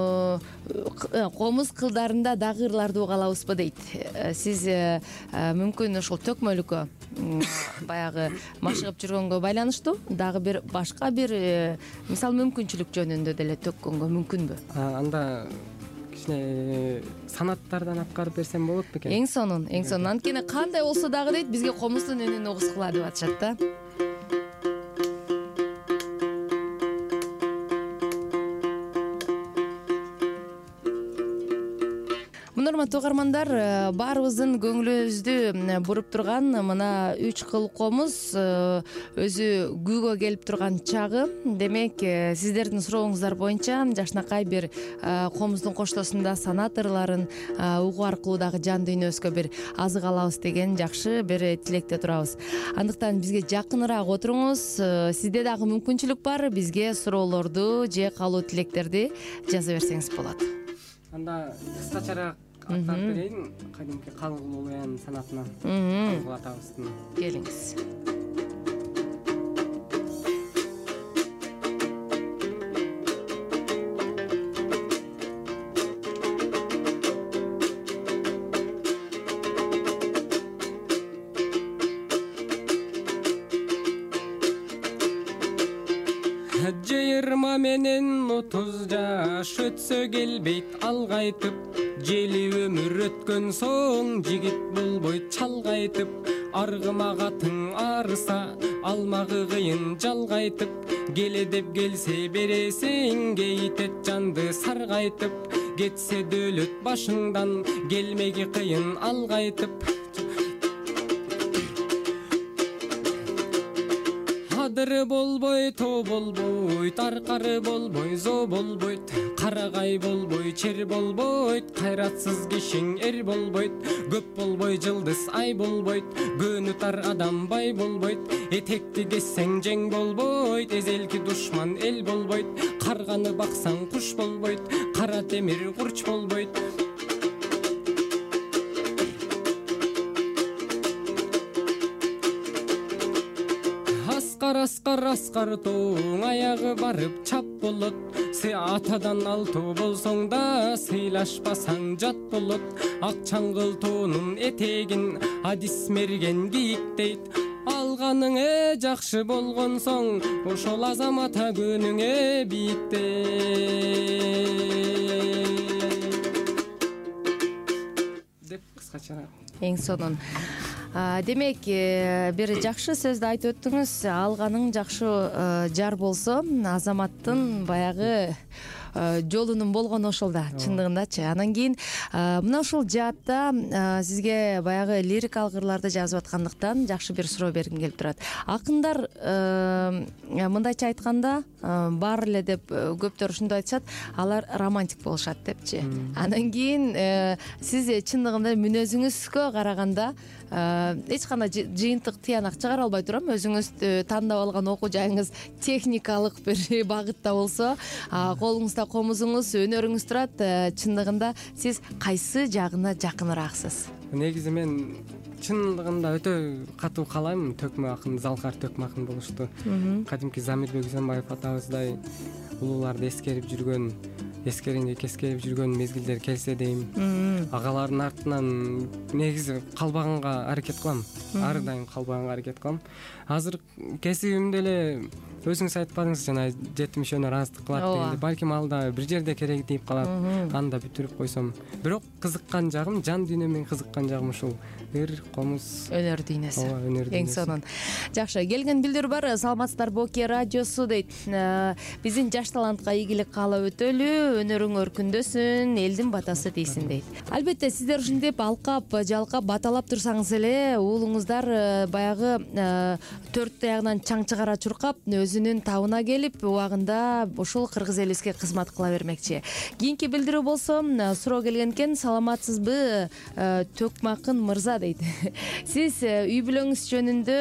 комуз кылдарында дагы ырларды уга алабызбы дейт. Сиз мүмкүн ошол төкмөлүккө баягы машыгып жүргөнгө байланыштуу дагы бир башка бир мисалы мүмкүнчүлүк жөнүндө деле төккөнгө мүмкүнбү? Анда кичине санаттардан аткарып берсем болот бекен? Эң сонун, эң сонун. Анткени кандай болсо дагы дейт, бизге комуздун үнүн угускула деп атышат да. Урматтуу угармандар, баарыбыздын көңүлүбүздү буруп турган мына үч кыл комуз өзү күүгө келип турган чагы. Демек, сиздердин сурооңуздар боюнча жакшынакай бир комуздун коштосунда санат ырларын угуу аркылуу дагы жан дүйнөбүзгө бир азык алабыз деген жакшы бир тилекте турабыз. Андыктан бизге жакыныраак отуруңуз. Сизде дагы мүмкүнчүлүк бар, бизге суроолорду же калуу тилектерди жаза берсеңиз болот. Анда кыскачараак аттап берейин, кадимки калгыл улуян санатынан. Калгыл атабыздын. Келиңиз. Жыйырма менен отуз жаш өтсө келбейт алгайтып, жели өмүр өткөн соң жигит болбойт чалгайтып, аргымагатың арыса алмагы кыйын жалгайтып, келе деп келсе бересиң кейтет жанды саргайтып, кетсе дөөлөт башыңдан келмеги кыйын алгайтып, адыры болбой то болбойт, аркары болбой зо болбойт, карагай болбой чер болбойт, кайратсыз кишиң эр болбойт, көп болбой жылдыз ай болбойт, көнү тар адам бай болбойт, этекти кессең жең болбойт, эзелки душман эл болбойт, карганы баксаң куш болбойт, кара темир курч болбойт. Аскар аскар аскар тоң аягы барып чап болот, се атадан алтоо болсоң да сыйлашпасаң жат болот, ак чаңгыл тоонун этегин адис мерген кийиктейт, алганыңе жакшы болгон соң ошол азамата көнүңө бииктейт деп кыскача. Эң сонун. Демек, бир жакшы сөздү айтып өттүңүз. Алганың жакшы жар болсо, азаматтын баягы жолунун болгону ошол да, чындыгындачы. Анан кийин мына ушул жаатта сизге баягы лирикалык ырларды жазып аткандыктан жакшы бир суроо бергим келип турат. Акындар мындайча айтканда бар эле деп көптөр ушундай айтышат, алар романтик болушат депчи. Анан кийин сиз чындыгында мүнөзүңүзгө караганда эч кандай жыйынтык тыянак чыгара албай турам. Өзүңүз тандап алган окуу жайыңыз техникалык бир багытта болсо, колуңузда комузуңуз, өнөрүңүз турат. Чындыгында сиз кайсы жагына жакынырааксыз? Негизи мен чындыгында өтө катуу каалайм төкмө акын, залкар төкмө акын болушту. Кадимки Замирбек Үзөнбаев атабыздай улууларды эскерип жүргөн, эскеринге кескерип жүргөн мезгилдер келсе дейм. Агалардын артынан негизи калбаганга аракет кылам. Ар дайым калбаганга аракет кылам. Азыр кесибимде эле өзүңүз айтпадыңыз, жана жетимиш өнөр аздык кылат дегенде, балким ал да бир жерде кереги тийип калат. Аны да бүтүрүп койсом. Бирок кызыккан жагым, жан дүйнөм менен кызыккан жагым ушул ыр, комуз, өнөр дүйнөсү. Ооба, өнөр дүйнөсү. Эң сонун. Жакшы, келген билдирүү бар. Саламатсыздарбы, Окей радиосу дейт. Биздин жаш талантка ийгилик каалап өтөлү, өнөрүң өркүндөсүн, элдин батасы тийсин дейт. Албетте, сиздер ушинтип алкап, жалкап, баталап турсаңыз эле, уулуңуздар баягы төрт аягынан чаң чыгара чуркап, өзүнүн табына келип, убагында ушул кыргыз элибизге кызмат кыла бермекчи. Кийинки билдирүү болсо, суроо келген экен, саламатсызбы, Төкмакын мырза дейт. Сиз үй бүлөңүз жөнүндө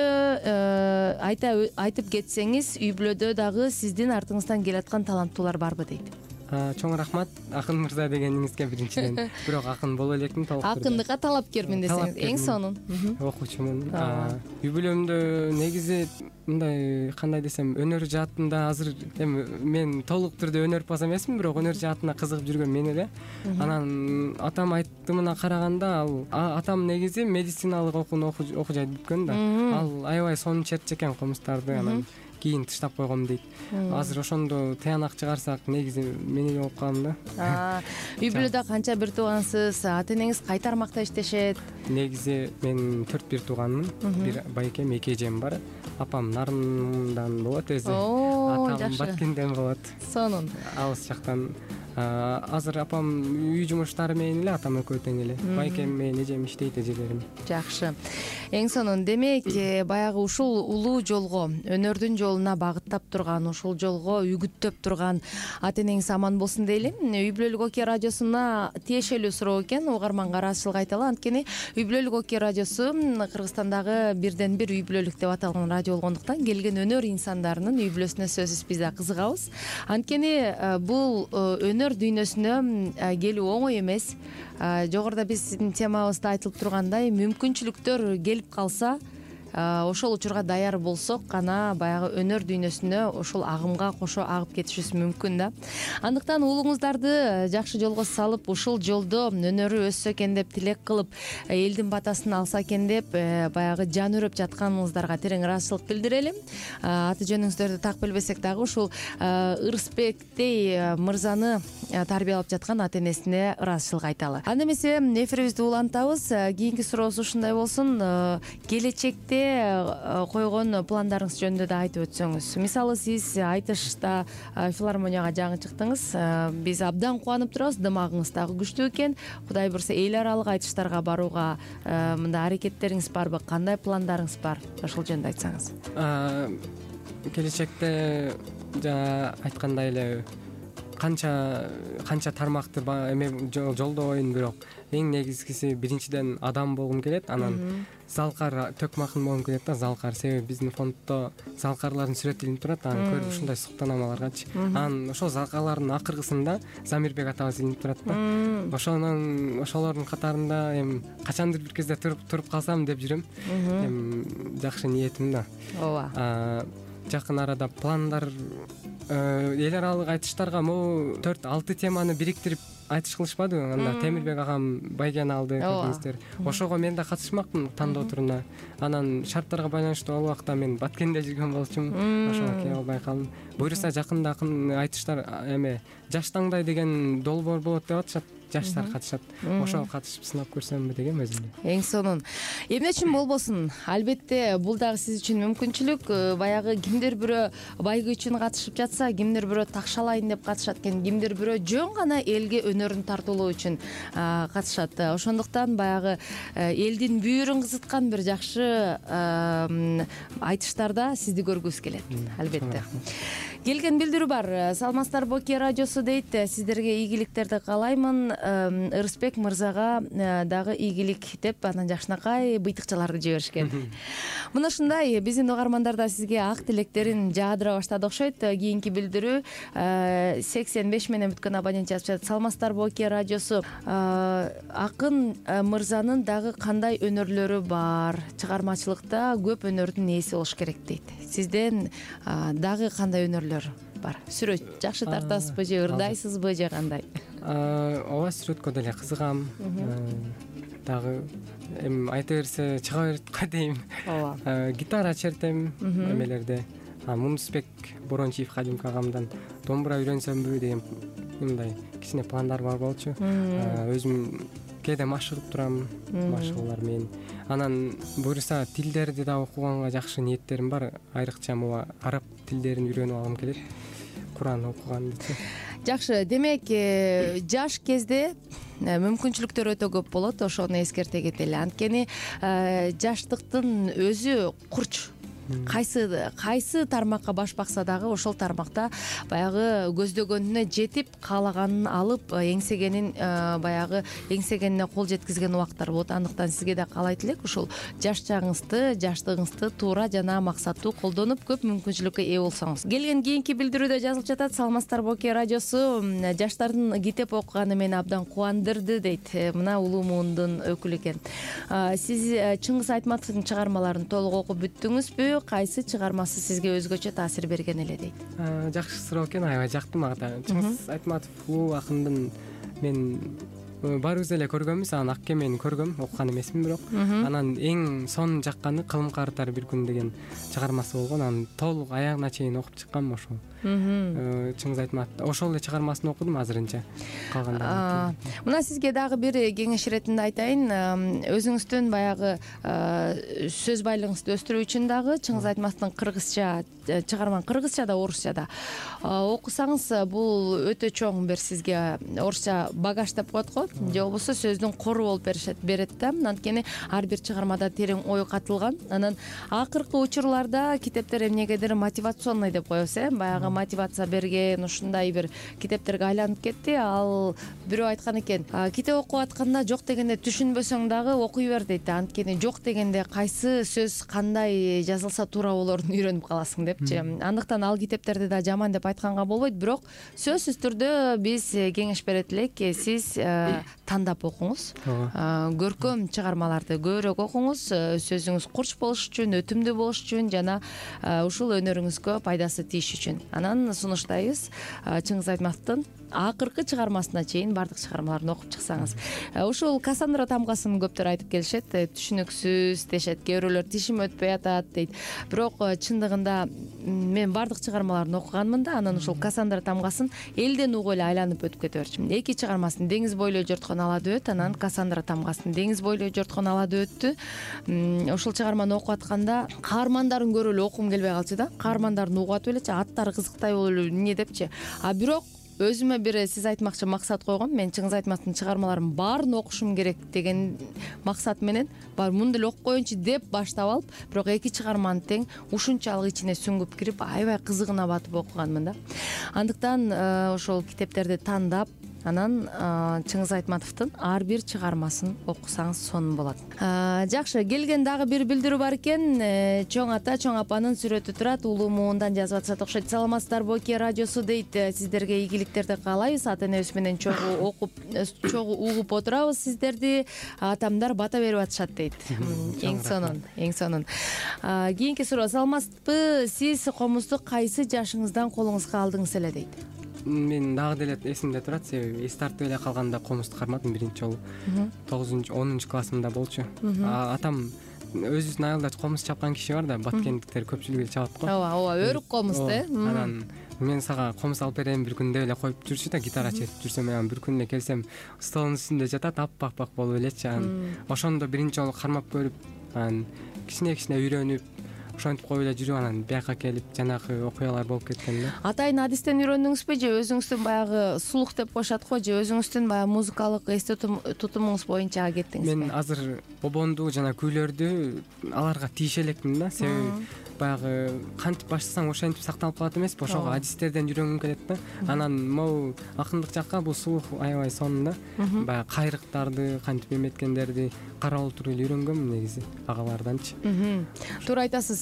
айта айтып кетсеңиз, үй бүлөдө дагы сиздин артыңыздан келаткан таланттуулар барбы дейт. Чоң рахмат Акын мырза дегениңизге биринчиден. Бирок акын боло элекмин, толук. Акындыкка талапкермин десеңиз, эң сонун. Окуучумун. Үй бүлөмдө негизи мындай, кандай десем, өнөр жаатында азыр эми мен толук түрдө өнөрпаз эмесмин, бирок өнөр жаатына кызыгып жүргөн мен эле. Анан атам айтымына караганда, ал атам негизи медициналык окууну окужайт бүткөн да. Ал аябай сонун чертчү экен комузтарды, анан кийин тыштап койгом дейт. Азыр ошондо тыянак чыгарсак, негизи мен эле окуп калам да. Үй бүлөдө канча бир туугансыз? Ата энеңиз кай тармакта иштешет? Негизи мен төрт бир тууганмын. Бир байкем, эки эжем бар. Апам Нарындан болот өзү. Атам Баткенден болот. Сонун. Алыс жактан. Азыр апам үй жумуштары менен эле, атам экөө тең эле. Байкем менен эжем иштейт, эжелерим. Жакшы. Эң сонун. Демек, баягы ушул улуу жолго, өнөрдүн жолуна багыттап турган, ушул жолго үгүттөп турган ата энеңиз аман болсун дейли. Үй бүлөлүк Окей радиосуна тиешелүү суроо экен, угарманга ыраазычылык айталы. Анткени үй бүлөлүк Окей радиосу Кыргызстандагы бирден бир үй бүлөлүк деп аталган радио болгондуктан, келген өнөр инсандарынын үй бүлөсүнө сөзсүз биз да кызыгабыз. Анткени бул өнөр дүйнөсүнө келүү оңой эмес. Жогоруда биздин темабызда айтылып тургандай, мүмкүнчүлүктөр келип калса, ошол учурга даяр болсок гана баягы өнөр дүйнөсүнө ошол агымга кошо агып кетишибиз мүмкүн да. Андыктан уулуңуздарды жакшы жолго салып, ушул жолдо өнөрү өссө экен деп тилек кылып, элдин батасын алса экен деп баягы жан үрөп жатканыңыздарга терең ыраазычылык билдирели. Аты жөнүңүздөрдү так билбесек дагы ушул Ырысбектей мырзаны тарбиялап жаткан ата энесине ыраазычылык айталы. Анда эмесе эфирибизди улантабыз. Кийинки сурообуз ушундай болсун. Келечекте койгон пландарыңыз жөнүндө да айтып өтсөңүз. Мисалы, сиз айтышта филармонияга жаңы чыктыңыз. Биз абдан кубанып турабыз, дымагыңыз дагы күчтүү экен. Кудай буйрса эл аралык айтыштарга барууга мындай аракеттериңиз барбы? Кандай пландарыңыз бар? Ошол жөнүндө айтсаңыз. Келечекте жана айткандай эле канча канча тармакты эме жолдобойн, бирок эң негизгиси биринчиден адам болгум келет. Анан залкар Төкмакын болгум келет да, залкар. Себеби биздин фонддо залкарлардын сүрөтү илинип турат. Анан көрүп ушундай суктанамаларгачы. Анан ошол залкарлардын акыркысында Замирбек атабыз илинип турат да. Ошонун ошолордун катарында эми качандыр бир кезде туруп туруп калсам деп жүрөм. Эми жакшы ниетим да. Ооба. Жакын арада пландар, эл аралык айтыштарга могу төрт алты теманы бириктирип айтыш кылышпады. Анда Темирбек агам байгени алды дедиңиздер. Ошого мен да катышмакмын тандоо туруна. Анан шарттарга байланыштуу ал убакта мен Баткенде жүргөн болчумун. Ошого кээ албай калдым. Буюрса жакында айтыштар эме жаш таңдай деген долбоор болот деп атышат. Жаштар катышат. Ошого катышып сынап көрсөмбү дегем өзүм. Эң сонун. Эмне үчүн болбосун? Албетте, бул дагы сиз үчүн мүмкүнчүлүк. Баягы кимдир бирөө байгы үчүн катышып жатса, кимдир бирөө такшалайын деп катышат экен, кимдир бирөө жөн гана элге өнөрүн тартуулоо үчүн катышат. Ошондуктан баягы элдин бүйүрүн кызыткан бир жакшы айтыштарда сизди көргүбүз келет. Албетте. Келген билдирүү бар. Саламатсыздарбы, Окей радиосу дейт. Сиздерге ийгиликтерди каалаймын. Ырысбек мырзага дагы ийгилик деп анан жакшынакай быйтыкчаларды жиберишкен. Мына ушундай биздин угармандар да сизге ак тилектерин жаадыра баштады окшойт. Кийинки билдирүү сексен беш менен бүткөн абонент жазып жатат. Саламатсыздарбы, Окей радиосу. Акын мырзанын дагы кандай өнөрлөрү бар? Чыгармачылыкта көп өнөрдүн ээси болуш керек дейт. Сизден дагы кандай өнөрлөр бар? Сүрөт жакшы тартасызбы же ырдайсызбы же кандай? Ооба, сүрөткө деле кызыгам. Дагы эми айта берсе чыга берет го дейм. Ооба. Гитара чертем эмелерде. Мунусбек Борончиев кадимки агамдан домбура үйрөнсөмбү деген мындай кичине пландар бар болчу. Өзүм кээде машыгып турам, машыгуулар менен. Анан буюрса тилдерди да окуганга жакшы ниеттерим бар. Айрыкча моба араб тилдерин үйрөнүп алгым келет. Куран окугандычы. Жакшы, демек жаш кезде мүмкүнчүлүктөр өтө көп болот, ошону эскерте кетели. Анткени жаштыктын өзү курч. Кайсы кайсы тармакка баш бакса дагы ошол тармакта баягы көздөгөнүнө жетип, каалаганын алып, эңсегенин баягы эңсегенине кол жеткизген убактар болот. Андыктан сизге да каалайт элек ушул жаш чагыңызды, жаштыгыңызды туура жана максаттуу колдонуп, көп мүмкүнчүлүккө ээ болсоңуз. Келген кийинки билдирүүдө жазылып жатат: Саламатсыздарбы Оке радиосу жаштардын китеп окуганы мени абдан кубандырды дейт. Мына Улуу Муундун өкүлү экен. Сиз Чыңгыз Айтматовдун чыгармаларын толук окуп бүттүңүзбү? Кайсы чыгармасы сизге өзгөчө таасир берген эле дейт? Жакшы суроо экен, аябай жактым ага. Чыңгыз Айтматов улуу акындын мен баарыбыз эле көргөнбүз, анан Ак кемени көргөм, окуган эмесмин бирок. Анан эң сонун жакканы Кылым каарытар бир күн деген чыгармасы болгон. Анан толук аягына чейин окуп чыккам ошол. Чыңгыз Айтматов ошол эле чыгармасын окудум азырынча. Калгандарын. Мына сизге дагы бир кеңеш иретинде айтайын. Өзүңүздүн баягы сөз байлыгыңызды өстүрүү үчүн дагы Чыңгыз Айтматовдун кыргызча чыгарман, кыргызча да орусча да окусаңыз, бул өтө чоң бир сизге орусча багаж деп коет го, же болбосо сөздүн кору болуп берет да. Анткени ар бир чыгармада терең ой катылган. Анан акыркы учурларда китептер эмнегедир мотивационный деп коебуз, э, баягы мотивация берген ушундай бир китептерге айланып кетти. Ал бирөө айткан экен, китеп окуп атканда жок дегенде түшүнбөсөң дагы окуй бер дейт. Анткени жок дегенде кайсы сөз кандай жазылса туура болорун үйрөнүп каласың депчи. Андыктан ал китептерди да жаман деп айтканга болбойт, бирок сөзсүз түрдө биз кеңеш берет элек, сиз тандап окуңуз. Көркөм чыгармаларды көбүрөөк окуңуз, сөзүңүз курч болуш үчүн, өтүмдүү болуш үчүн жана ушул өнөрүңүзгө пайдасы тийиш үчүн. Анан сунуштайбыз Чыңгыз Айтматовдун акыркы чыгармасына чейин бардык чыгармаларын окуп чыксаңыз. Ушул Кассандра тамгасын көптөр айтып келишет, түшүнүксүз дешет, кээ бирөөлөр тишим өтпөй атат дейт. Бирок чындыгында мен бардык чыгармаларын окуганмын да, анан ушул Кассандра тамгасын элден угуп эле айланып өтүп кете берчүмүн. Эки чыгармасын Деңиз бойлой жорткон ала дөбөт, анан Кассандра тамгасын Деңиз бойлой жорткон ала дөбөттү. Ушул чыгарманы окуп атканда каармандарын көрүп эле окугум келбей калчу да. Каармандарын угуп атып элечи, аттары кызыктай болуп эле эмне депчи. А бирок өзүмө бир сиз айтмакчы максат койгом. Мен Чыңгыз Айтматовдун чыгармаларын баарын окушум керек деген максат менен бар муну деле окуп коеюнчу деп баштап алып, бирок эки чыгарманы тең ушунчалык ичине сүңгүп кирип, аябай кызыгына батып окуганмын да. Андыктан ошол китептерди тандап, анан Чыңгыз Айтматовдун ар бир чыгармасын окусаңыз сонун болот. Жакшы, келген дагы бир билдирүү бар экен. Чоң ата, чоң апанын сүрөтү турат. Улуу Муундан жазып атышат окшойт. Саламатсыздарбы Оке радиосу дейт. Сиздерге ийгиликтерди каалайбыз. Ата энебиз менен чогуу окуп, чогуу угуп отурабыз сиздерди. Атамдар бата берип атышат дейт. Эң сонун, эң сонун. Кийинки суроо: саламатсызбы? Сиз комузду кайсы жашыңыздан колуңузга алдыңыз эле дейт. Мен дагы деле эсимде турат, себеби эс тартып эле калганда комузду кармадым биринчи жолу. тогузунчу онунчу классымда болчу. Атам өзүнүн айылда комуз чапкан киши бар да, баткендиктер көпчүлүгү эле чабат го. Ооба, ооба, өрүк комуз да. Анан мен сага комуз алып берем бир күн деп эле коюп жүрчү да, гитара чертип жүрсөм, анан бир күнү эле келсем, столдун үстүндө жатат, аппак болуп элечи. Анан ошондо биринчи жолу кармап көрүп, анан кичине-кичине үйрөнүп, ошентип коюп эле жүрүп, анан бияка келип жанагы окуялар болуп кеткен да. Атайын адистен үйрөндүңүзбү же өзүңүздүн баягы слух деп коюшат го, же өзүңүздүн баягы музыкалык эсте тутумуңуз боюнча кеттиңизби? Мен азыр бобонду жана күүлөрдү аларга тийише элекмин да, себеби баягы кантип баштасаң ошентип сакталып калат эмеспи, ошого адистерден үйрөнгүм келет да. Анан могу акындык жакка бул слух аябай сонун да. Баягы кайрыктарды, кантип эметкендерди карап отуруп эле үйрөнгөм негизи агаларданчы. Туура айтасыз.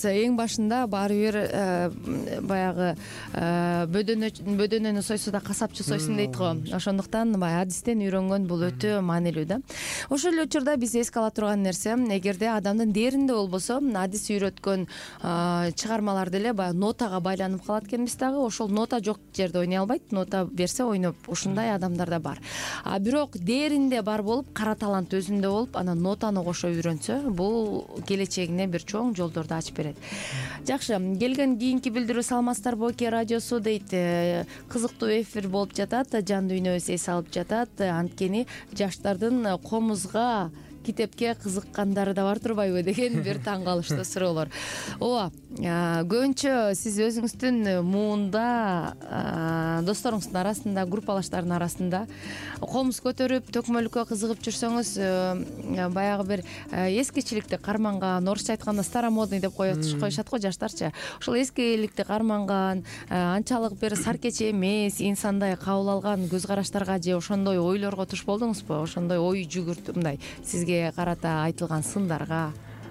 эң башында баары бир баягы бөдөнөнү сойсо да касапчы сойсун дейт го. Ошондуктан баягы адистен үйрөнгөн бул өтө маанилүү да. Ошол эле учурда биз эске ала турган нерсе, эгерде адамдын дээринде болбосо, адис үйрөткөн чыгармалар деле баягы нотага байланып калат экенбиз дагы. Ошол нота жок жерде ойной албайт, нота берсе ойноп, ушундай адамдар да бар. А бирок дээринде бар болуп, кара талант өзүндө болуп, анан нотаны кошо үйрөнсө, бул келечегине бир чоң жолдорду ачып берет. Жакшы, келген кийинки билдирүү Саламатсыздар Боке радиосу дейт. Кызыктуу эфир болуп жатат, жан дүйнөбүз эс алып жатат. Анткени жаштардын комузга, китепке кызыккандары да бар турбайбы деген бир таң калыштуу суроолор. Ооба, көбүнчө сиз өзүңүздүн муунда, досторуңуздун арасында, группалаштардын арасында комуз көтөрүп, төкмөлүккө кызыгып жүрсөңүз, баягы бир эскичиликти карманган, орусча айтканда старомодный деп коюшат го жаштарчы. Ошол эскиликти карманган, анчалык бир саркечи эмес, инсандай кабыл алган көз караштарга же ошондой ойлорго туш болдуңузбу? Ошондой ой жүгүртүп мындай сизге карата айтылган сындарга?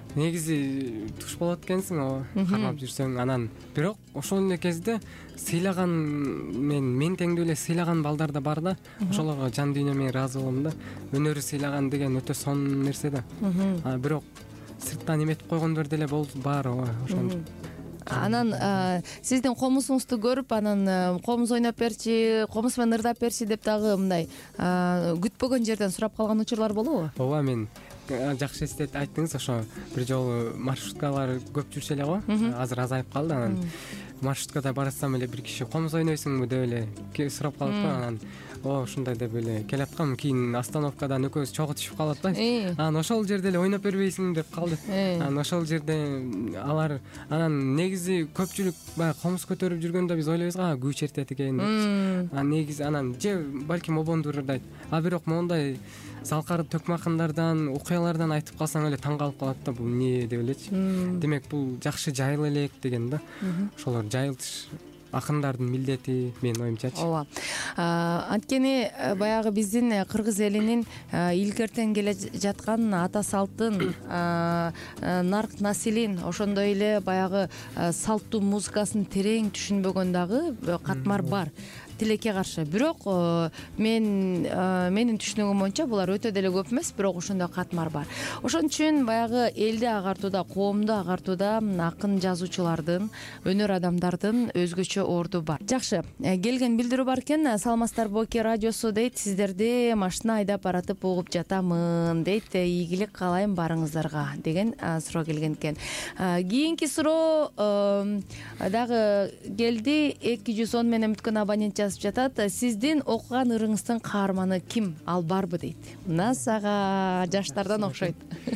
Негизи туш болот экенсиң, ооба, кармап жүрсөң. Анан бирок ошол эле кезде сыйлаган, мен мен теңдүү эле сыйлаган балдар да бар да. Ошолорго жан дүйнөмөн ыраазы болом да. Өнөрү сыйлаган деген өтө сонун нерсе да. А бирок сырттан эметип койгондор деле бар, ооба, ошондук. Анан сиздин комузуңузду көрүп, анан комуз ойноп берчи, комуз менен ырдап берчи деп дагы мындай күтпөгөн жерден сурап калган учурлар болобу? Ооба, мен жакшы эстет айттыңыз. Ошо бир жолу маршруткалар көп жүрчү эле го. Азыр азайып калды. Анан маршруткада барсам эле бир киши комуз ойнойсуңбу деп эле сурап калат го. Анан о, ушундай деп эле келаткам. Кийин остановкадан экөөбүз чогуу түшүп калып атпайбы? Анан ошол жерде эле ойноп бербейсиң деп калды. Анан ошол жерде алар, анан негизи көпчүлүк баягы комуз көтөрүп жүргөндө биз ойлойбуз го, күү чертет экен деп. Анан негизи анан же балким обондур ырдайт. А бирок моундай залкар төкмакындардан, окуялардан айтып калсаң эле таң калып калат да, бул эмне деп элечи. Демек бул жакшы жайыла элек деген да. Ошолор жайылтыш акындардын милдети, менин оюмчачы. Ооба. Анткени баягы биздин кыргыз элинин илгертен келе жаткан ата салтын, нарк насилин, ошондой эле баягы салттуу музыкасын терең түшүнбөгөн дагы катмар бар. Тилекке каршы. Бирок мен менин түшүнүгүм боюнча булар өтө деле көп эмес, бирок ошондой катмар бар. Ошон үчүн баягы элди агартууда, коомду агартууда акын жазуучулардын, өнөр адамдардын өзгөчө орду бар. Жакшы, келген билдирүү бар экен. Саламатсыздар Боке радиосу дейт. Сиздерди машина айдап баратып угуп жатамын дейт. Ийгилик каалайм барыңыздарга деген суроо келген экен. Кийинки суроо дагы келди. эки жүз он менен бүткөн абонент жатат. Сиздин окуган ырыңыздын каарманы ким? Ал барбы дейт. Мына сага жаштардан окшойт.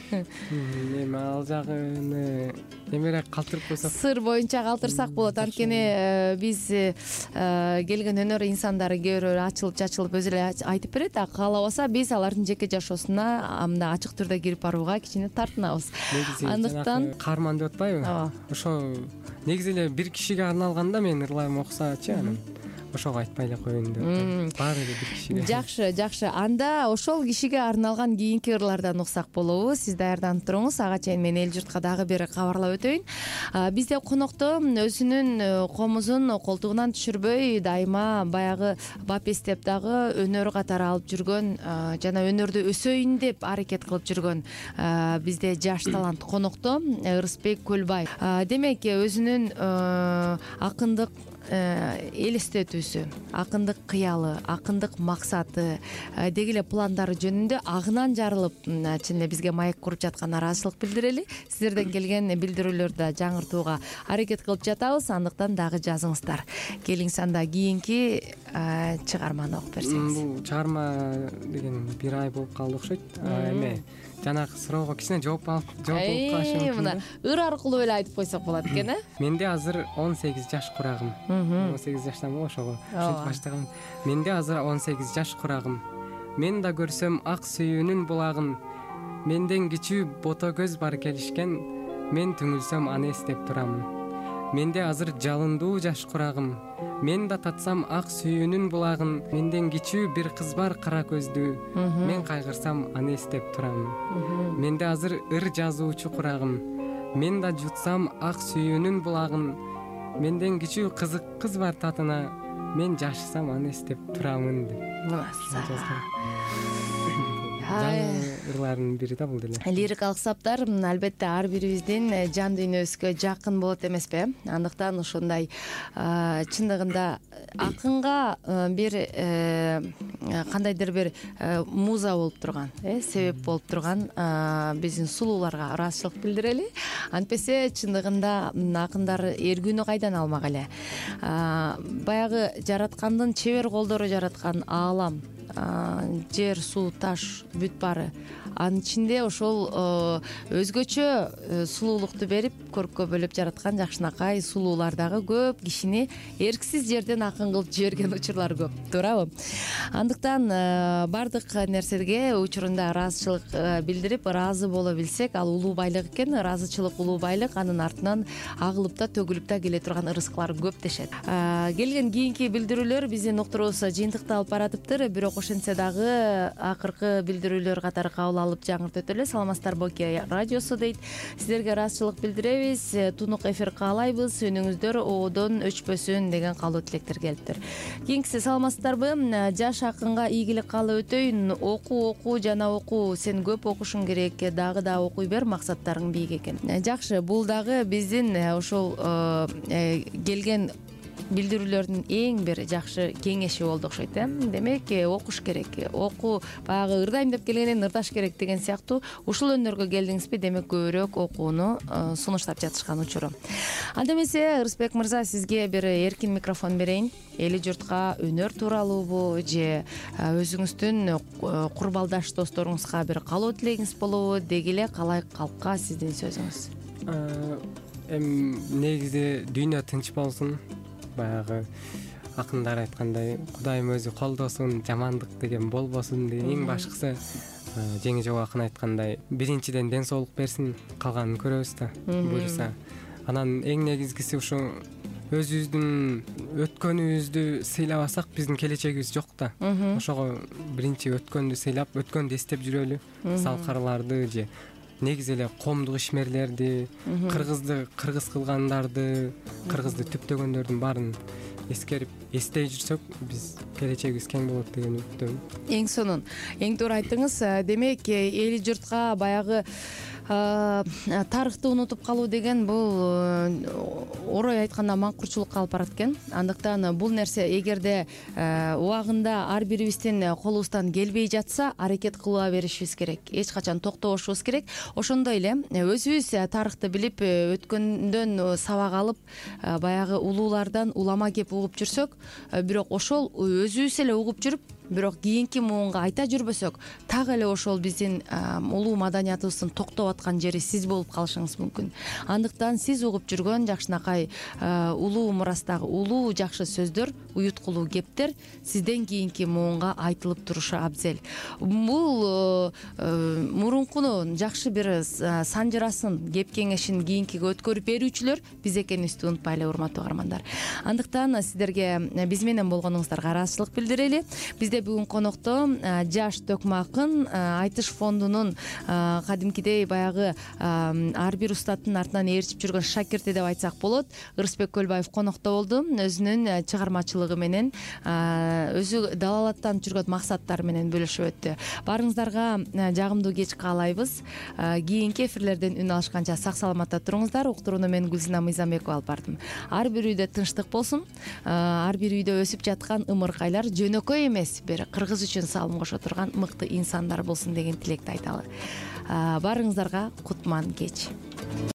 Эми ал жагыны эмерээк калтырып койсок. Сыр боюнча калтырсак болот. Анткени биз келген өнөр инсандары кээ бирөө ачылып чачылып өзү эле айтып берет. А каалабаса биз алардын жеке жашоосуна мындай ачык түрдө кирип барууга кичине тартынабыз. Андыктан каарман деп атпайбы? Ошо негизи эле бир кишиге арналганда мен ырлайм окусачы, анан ошого айтпай эле коеюн деп. Баары эле бир кишиге. Жакшы, жакшы. Анда ошол кишиге арналган кийинки ырлардан уксак болобу. Сиз даярданып туруңуз. Ага чейин мен эл журтка дагы бир кабарлап өтөйүн. Бизде конокто өзүнүн комузун колтугунан түшүрбөй, дайыма баягы бапестеп дагы өнөр катары алып жүргөн жана өнөрдү өсөйүн деп аракет кылып жүргөн бизде жаш талант конокто Ырысбек Көлбай. Демек өзүнүн акындык элестетүүсү, акындык кыялы, акындык максаты, деги эле пландары жөнүндө агынан жарылып, чын эле бизге маек куруп жаткан ыраазычылык билдирели. Сиздерден келген билдирүүлөрдү жаңыртууга аракет кылып жатабыз, андыктан дагы жазыңыздар. Келиңиз, анда кийинки чыгарманы окуп берсеңиз. Бул чыгарма деген бир ай болуп калды окшойт. Эме жанагы суроого кичине жооп алып, жооп алып калышым. Мына ыр аркылуу эле айтып койсок болот экен, э? Менде азыр он сегиз жаш курагым. он сегиз жаштамын, ошого ушинтип баштагам. Менде азыр он сегиз жаш курагым. Мен да көрсөм ак сүйүүнүн булагын. Менден кичүү бото көз бар келишкен. Мен түңүлсөм аны эстеп турам. Менде азыр жалындуу жаш курагым. Мен да татсам ак сүйүүнүн булагын. Менден кичүү бир кыз бар кара көздүү. Мен кайгырсам аны эстеп турам. Менде азыр ыр жазуучу курагым. мен да жутсам ак сүйүүнүн булагын, менден кичүү кызык кыз бар татына, мен жашасам аны эстеп турамын деп ырлардын бири да бул деле. Лирикалык саптар албетте ар бирибиздин жан дүйнөбүзгө жакын болот эмеспи? Андыктан ушундай чындыгында акынга бир кандайдыр бир муза болуп турган, э себеп болуп турган биздин сулууларга ыраазычылык билдирели. Антпесе чындыгында акындар эргүүнү кайдан алмак эле? Баягы жараткандын чебер колдору жараткан аалам, жер, суу, таш бүт баары анын ичинде ошол өзгөчө сулуулукту берип көрккө бөлөп жараткан жакшынакай сулуулар дагы көп кишини эрксиз жерден акын кылып жиберген учурлар көп, туурабы? Андыктан бардык нерсеге учурунда ыраазычылык билдирип, ыраазы боло билсек, ал улуу байлык экен. Ыраазычылык улуу байлык, анын артынан агылып да төгүлүп да келе турган ырыскылар көп дешет. Келген кийинки билдирүүлөр биздин уктуруубуз жыйынтыкталып баратыптыр, бирок ошентсе дагы акыркы билдирүүлөр катары кабыл алып жаңыртып өтөлү. Саламатсыздарбы, Окей радиосу дейт. Сиздерге ыраазычылык билдиребиз, тунук эфир каалайбыз, үнүңүздөр оодон өчпөсүн деген каалоо тилектер келиптир. Кийинкиси, саламатсыздарбы, жаш акынга ийгилик каалап өтөйүн. Окуу, окуу жана окуу, сен көп окушуң керек, дагы да окуй бер, максаттарың бийик экен. Жакшы, бул дагы биздин ошол келген билдирүүлөрдүн эң бир жакшы кеңеши болду окшойт, э? Демек, окуш керек. Окуу баягы ырдайм деп келгенден ырдаш керек деген сыяктуу ушул өнөргө келдиңизби, демек көбүрөөк окууну сунуштап жатышкан учуру. Анда эмесе, Ырысбек мырза, сизге бир эркин микрофон берейин. Эли журтка өнөр тууралуубу же өзүңүздүн курбалдаш досторуңузга бир каалоо тилегиңиз болобу? Деги эле калай калкка сиздин сөзүңүз? Эми негизи дүйнө тынч болсун. Баягы акындар айткандай, Кудайым өзү колдосун, жамандык деген болбосун деген. Эң башкысы Жеңи Жок акын айткандай, биринчиден ден соолук берсин, калганын көрөбүз да, буюрса. Анан эң негизгиси ушу өзүбүздүн өткөнүбүздү сыйлабасак, биздин келечегибиз жок да. Ошого биринчи өткөндү сыйлап, өткөндү эстеп жүрөлү. Салкарларды же негизи эле коомдук ишмерлерди, кыргызды кыргыз кылгандарды, кыргызды түптөгөндөрдүн баарын эскерип, эстей жүрсөк, биз келечегибиз кең болот деген үмүттөмүн. Эң сонун, эң туура айттыңыз. Демек, эли журтка баягы тарыхты унутуп калуу деген бул орой айтканда маңкурчулукка алып барат экен. Андыктан бул нерсе эгерде убагында ар бирибиздин колубуздан келбей жатса, аракет кыла беришибиз керек. Эч качан токтобошубуз керек. Ошондой эле өзүбүз тарыхты билип, өткөндөн сабак алып, баягы улуулардан улама кеп угуп жүрсөк, бирок ошол өзүбүз эле угуп жүрүп, бирок кийинки муунга айта жүрбөсөк, так эле ошол биздин улуу маданиятыбыздын токтоп аткан жери сиз болуп калышыңыз мүмкүн. Андыктан сиз угуп жүргөн жакшынакай улуу мурастагы улуу жакшы сөздөр, уюткулуу кептер сизден кийинки муунга айтылып турушу абзел. Бул мурункуну жакшы бир санжырасын, кеп кеңешин кийинкиге өткөрүп берүүчүлөр биз экенибизди унутпайлы, урматтуу каармандар. Андыктан сиздерге биз менен болгонуңуздарга ыраазычылык билдирели. Бизде бүгүн конокто жаш төкмө акын, Айтыш фондунун кадимкидей баягы ар бир устаттын артынан ээрчип жүргөн шакирти деп айтсак болот, Ырысбек Көлбаев конокто болду. Өзүнүн чыгармачылыгы менен, өзү далалаттанып жүргөн максаттары менен бөлүшүп өттү. Баарыңыздарга жагымдуу кеч каалайбыз. Кийинки эфирлерден үн алышканча сак саламатта туруңуздар. Уктурууну мен Гүлсина Мыйзамбекова алып бардым. Ар бир үйдө тынчтык болсун. Ар бир үйдө өсүп жаткан ымыркайлар жөнөкөй эмес, бир кыргыз үчүн салым кошо турган мыкты инсандар болсун деген тилекти айталы. Баарыңыздарга кутман кеч.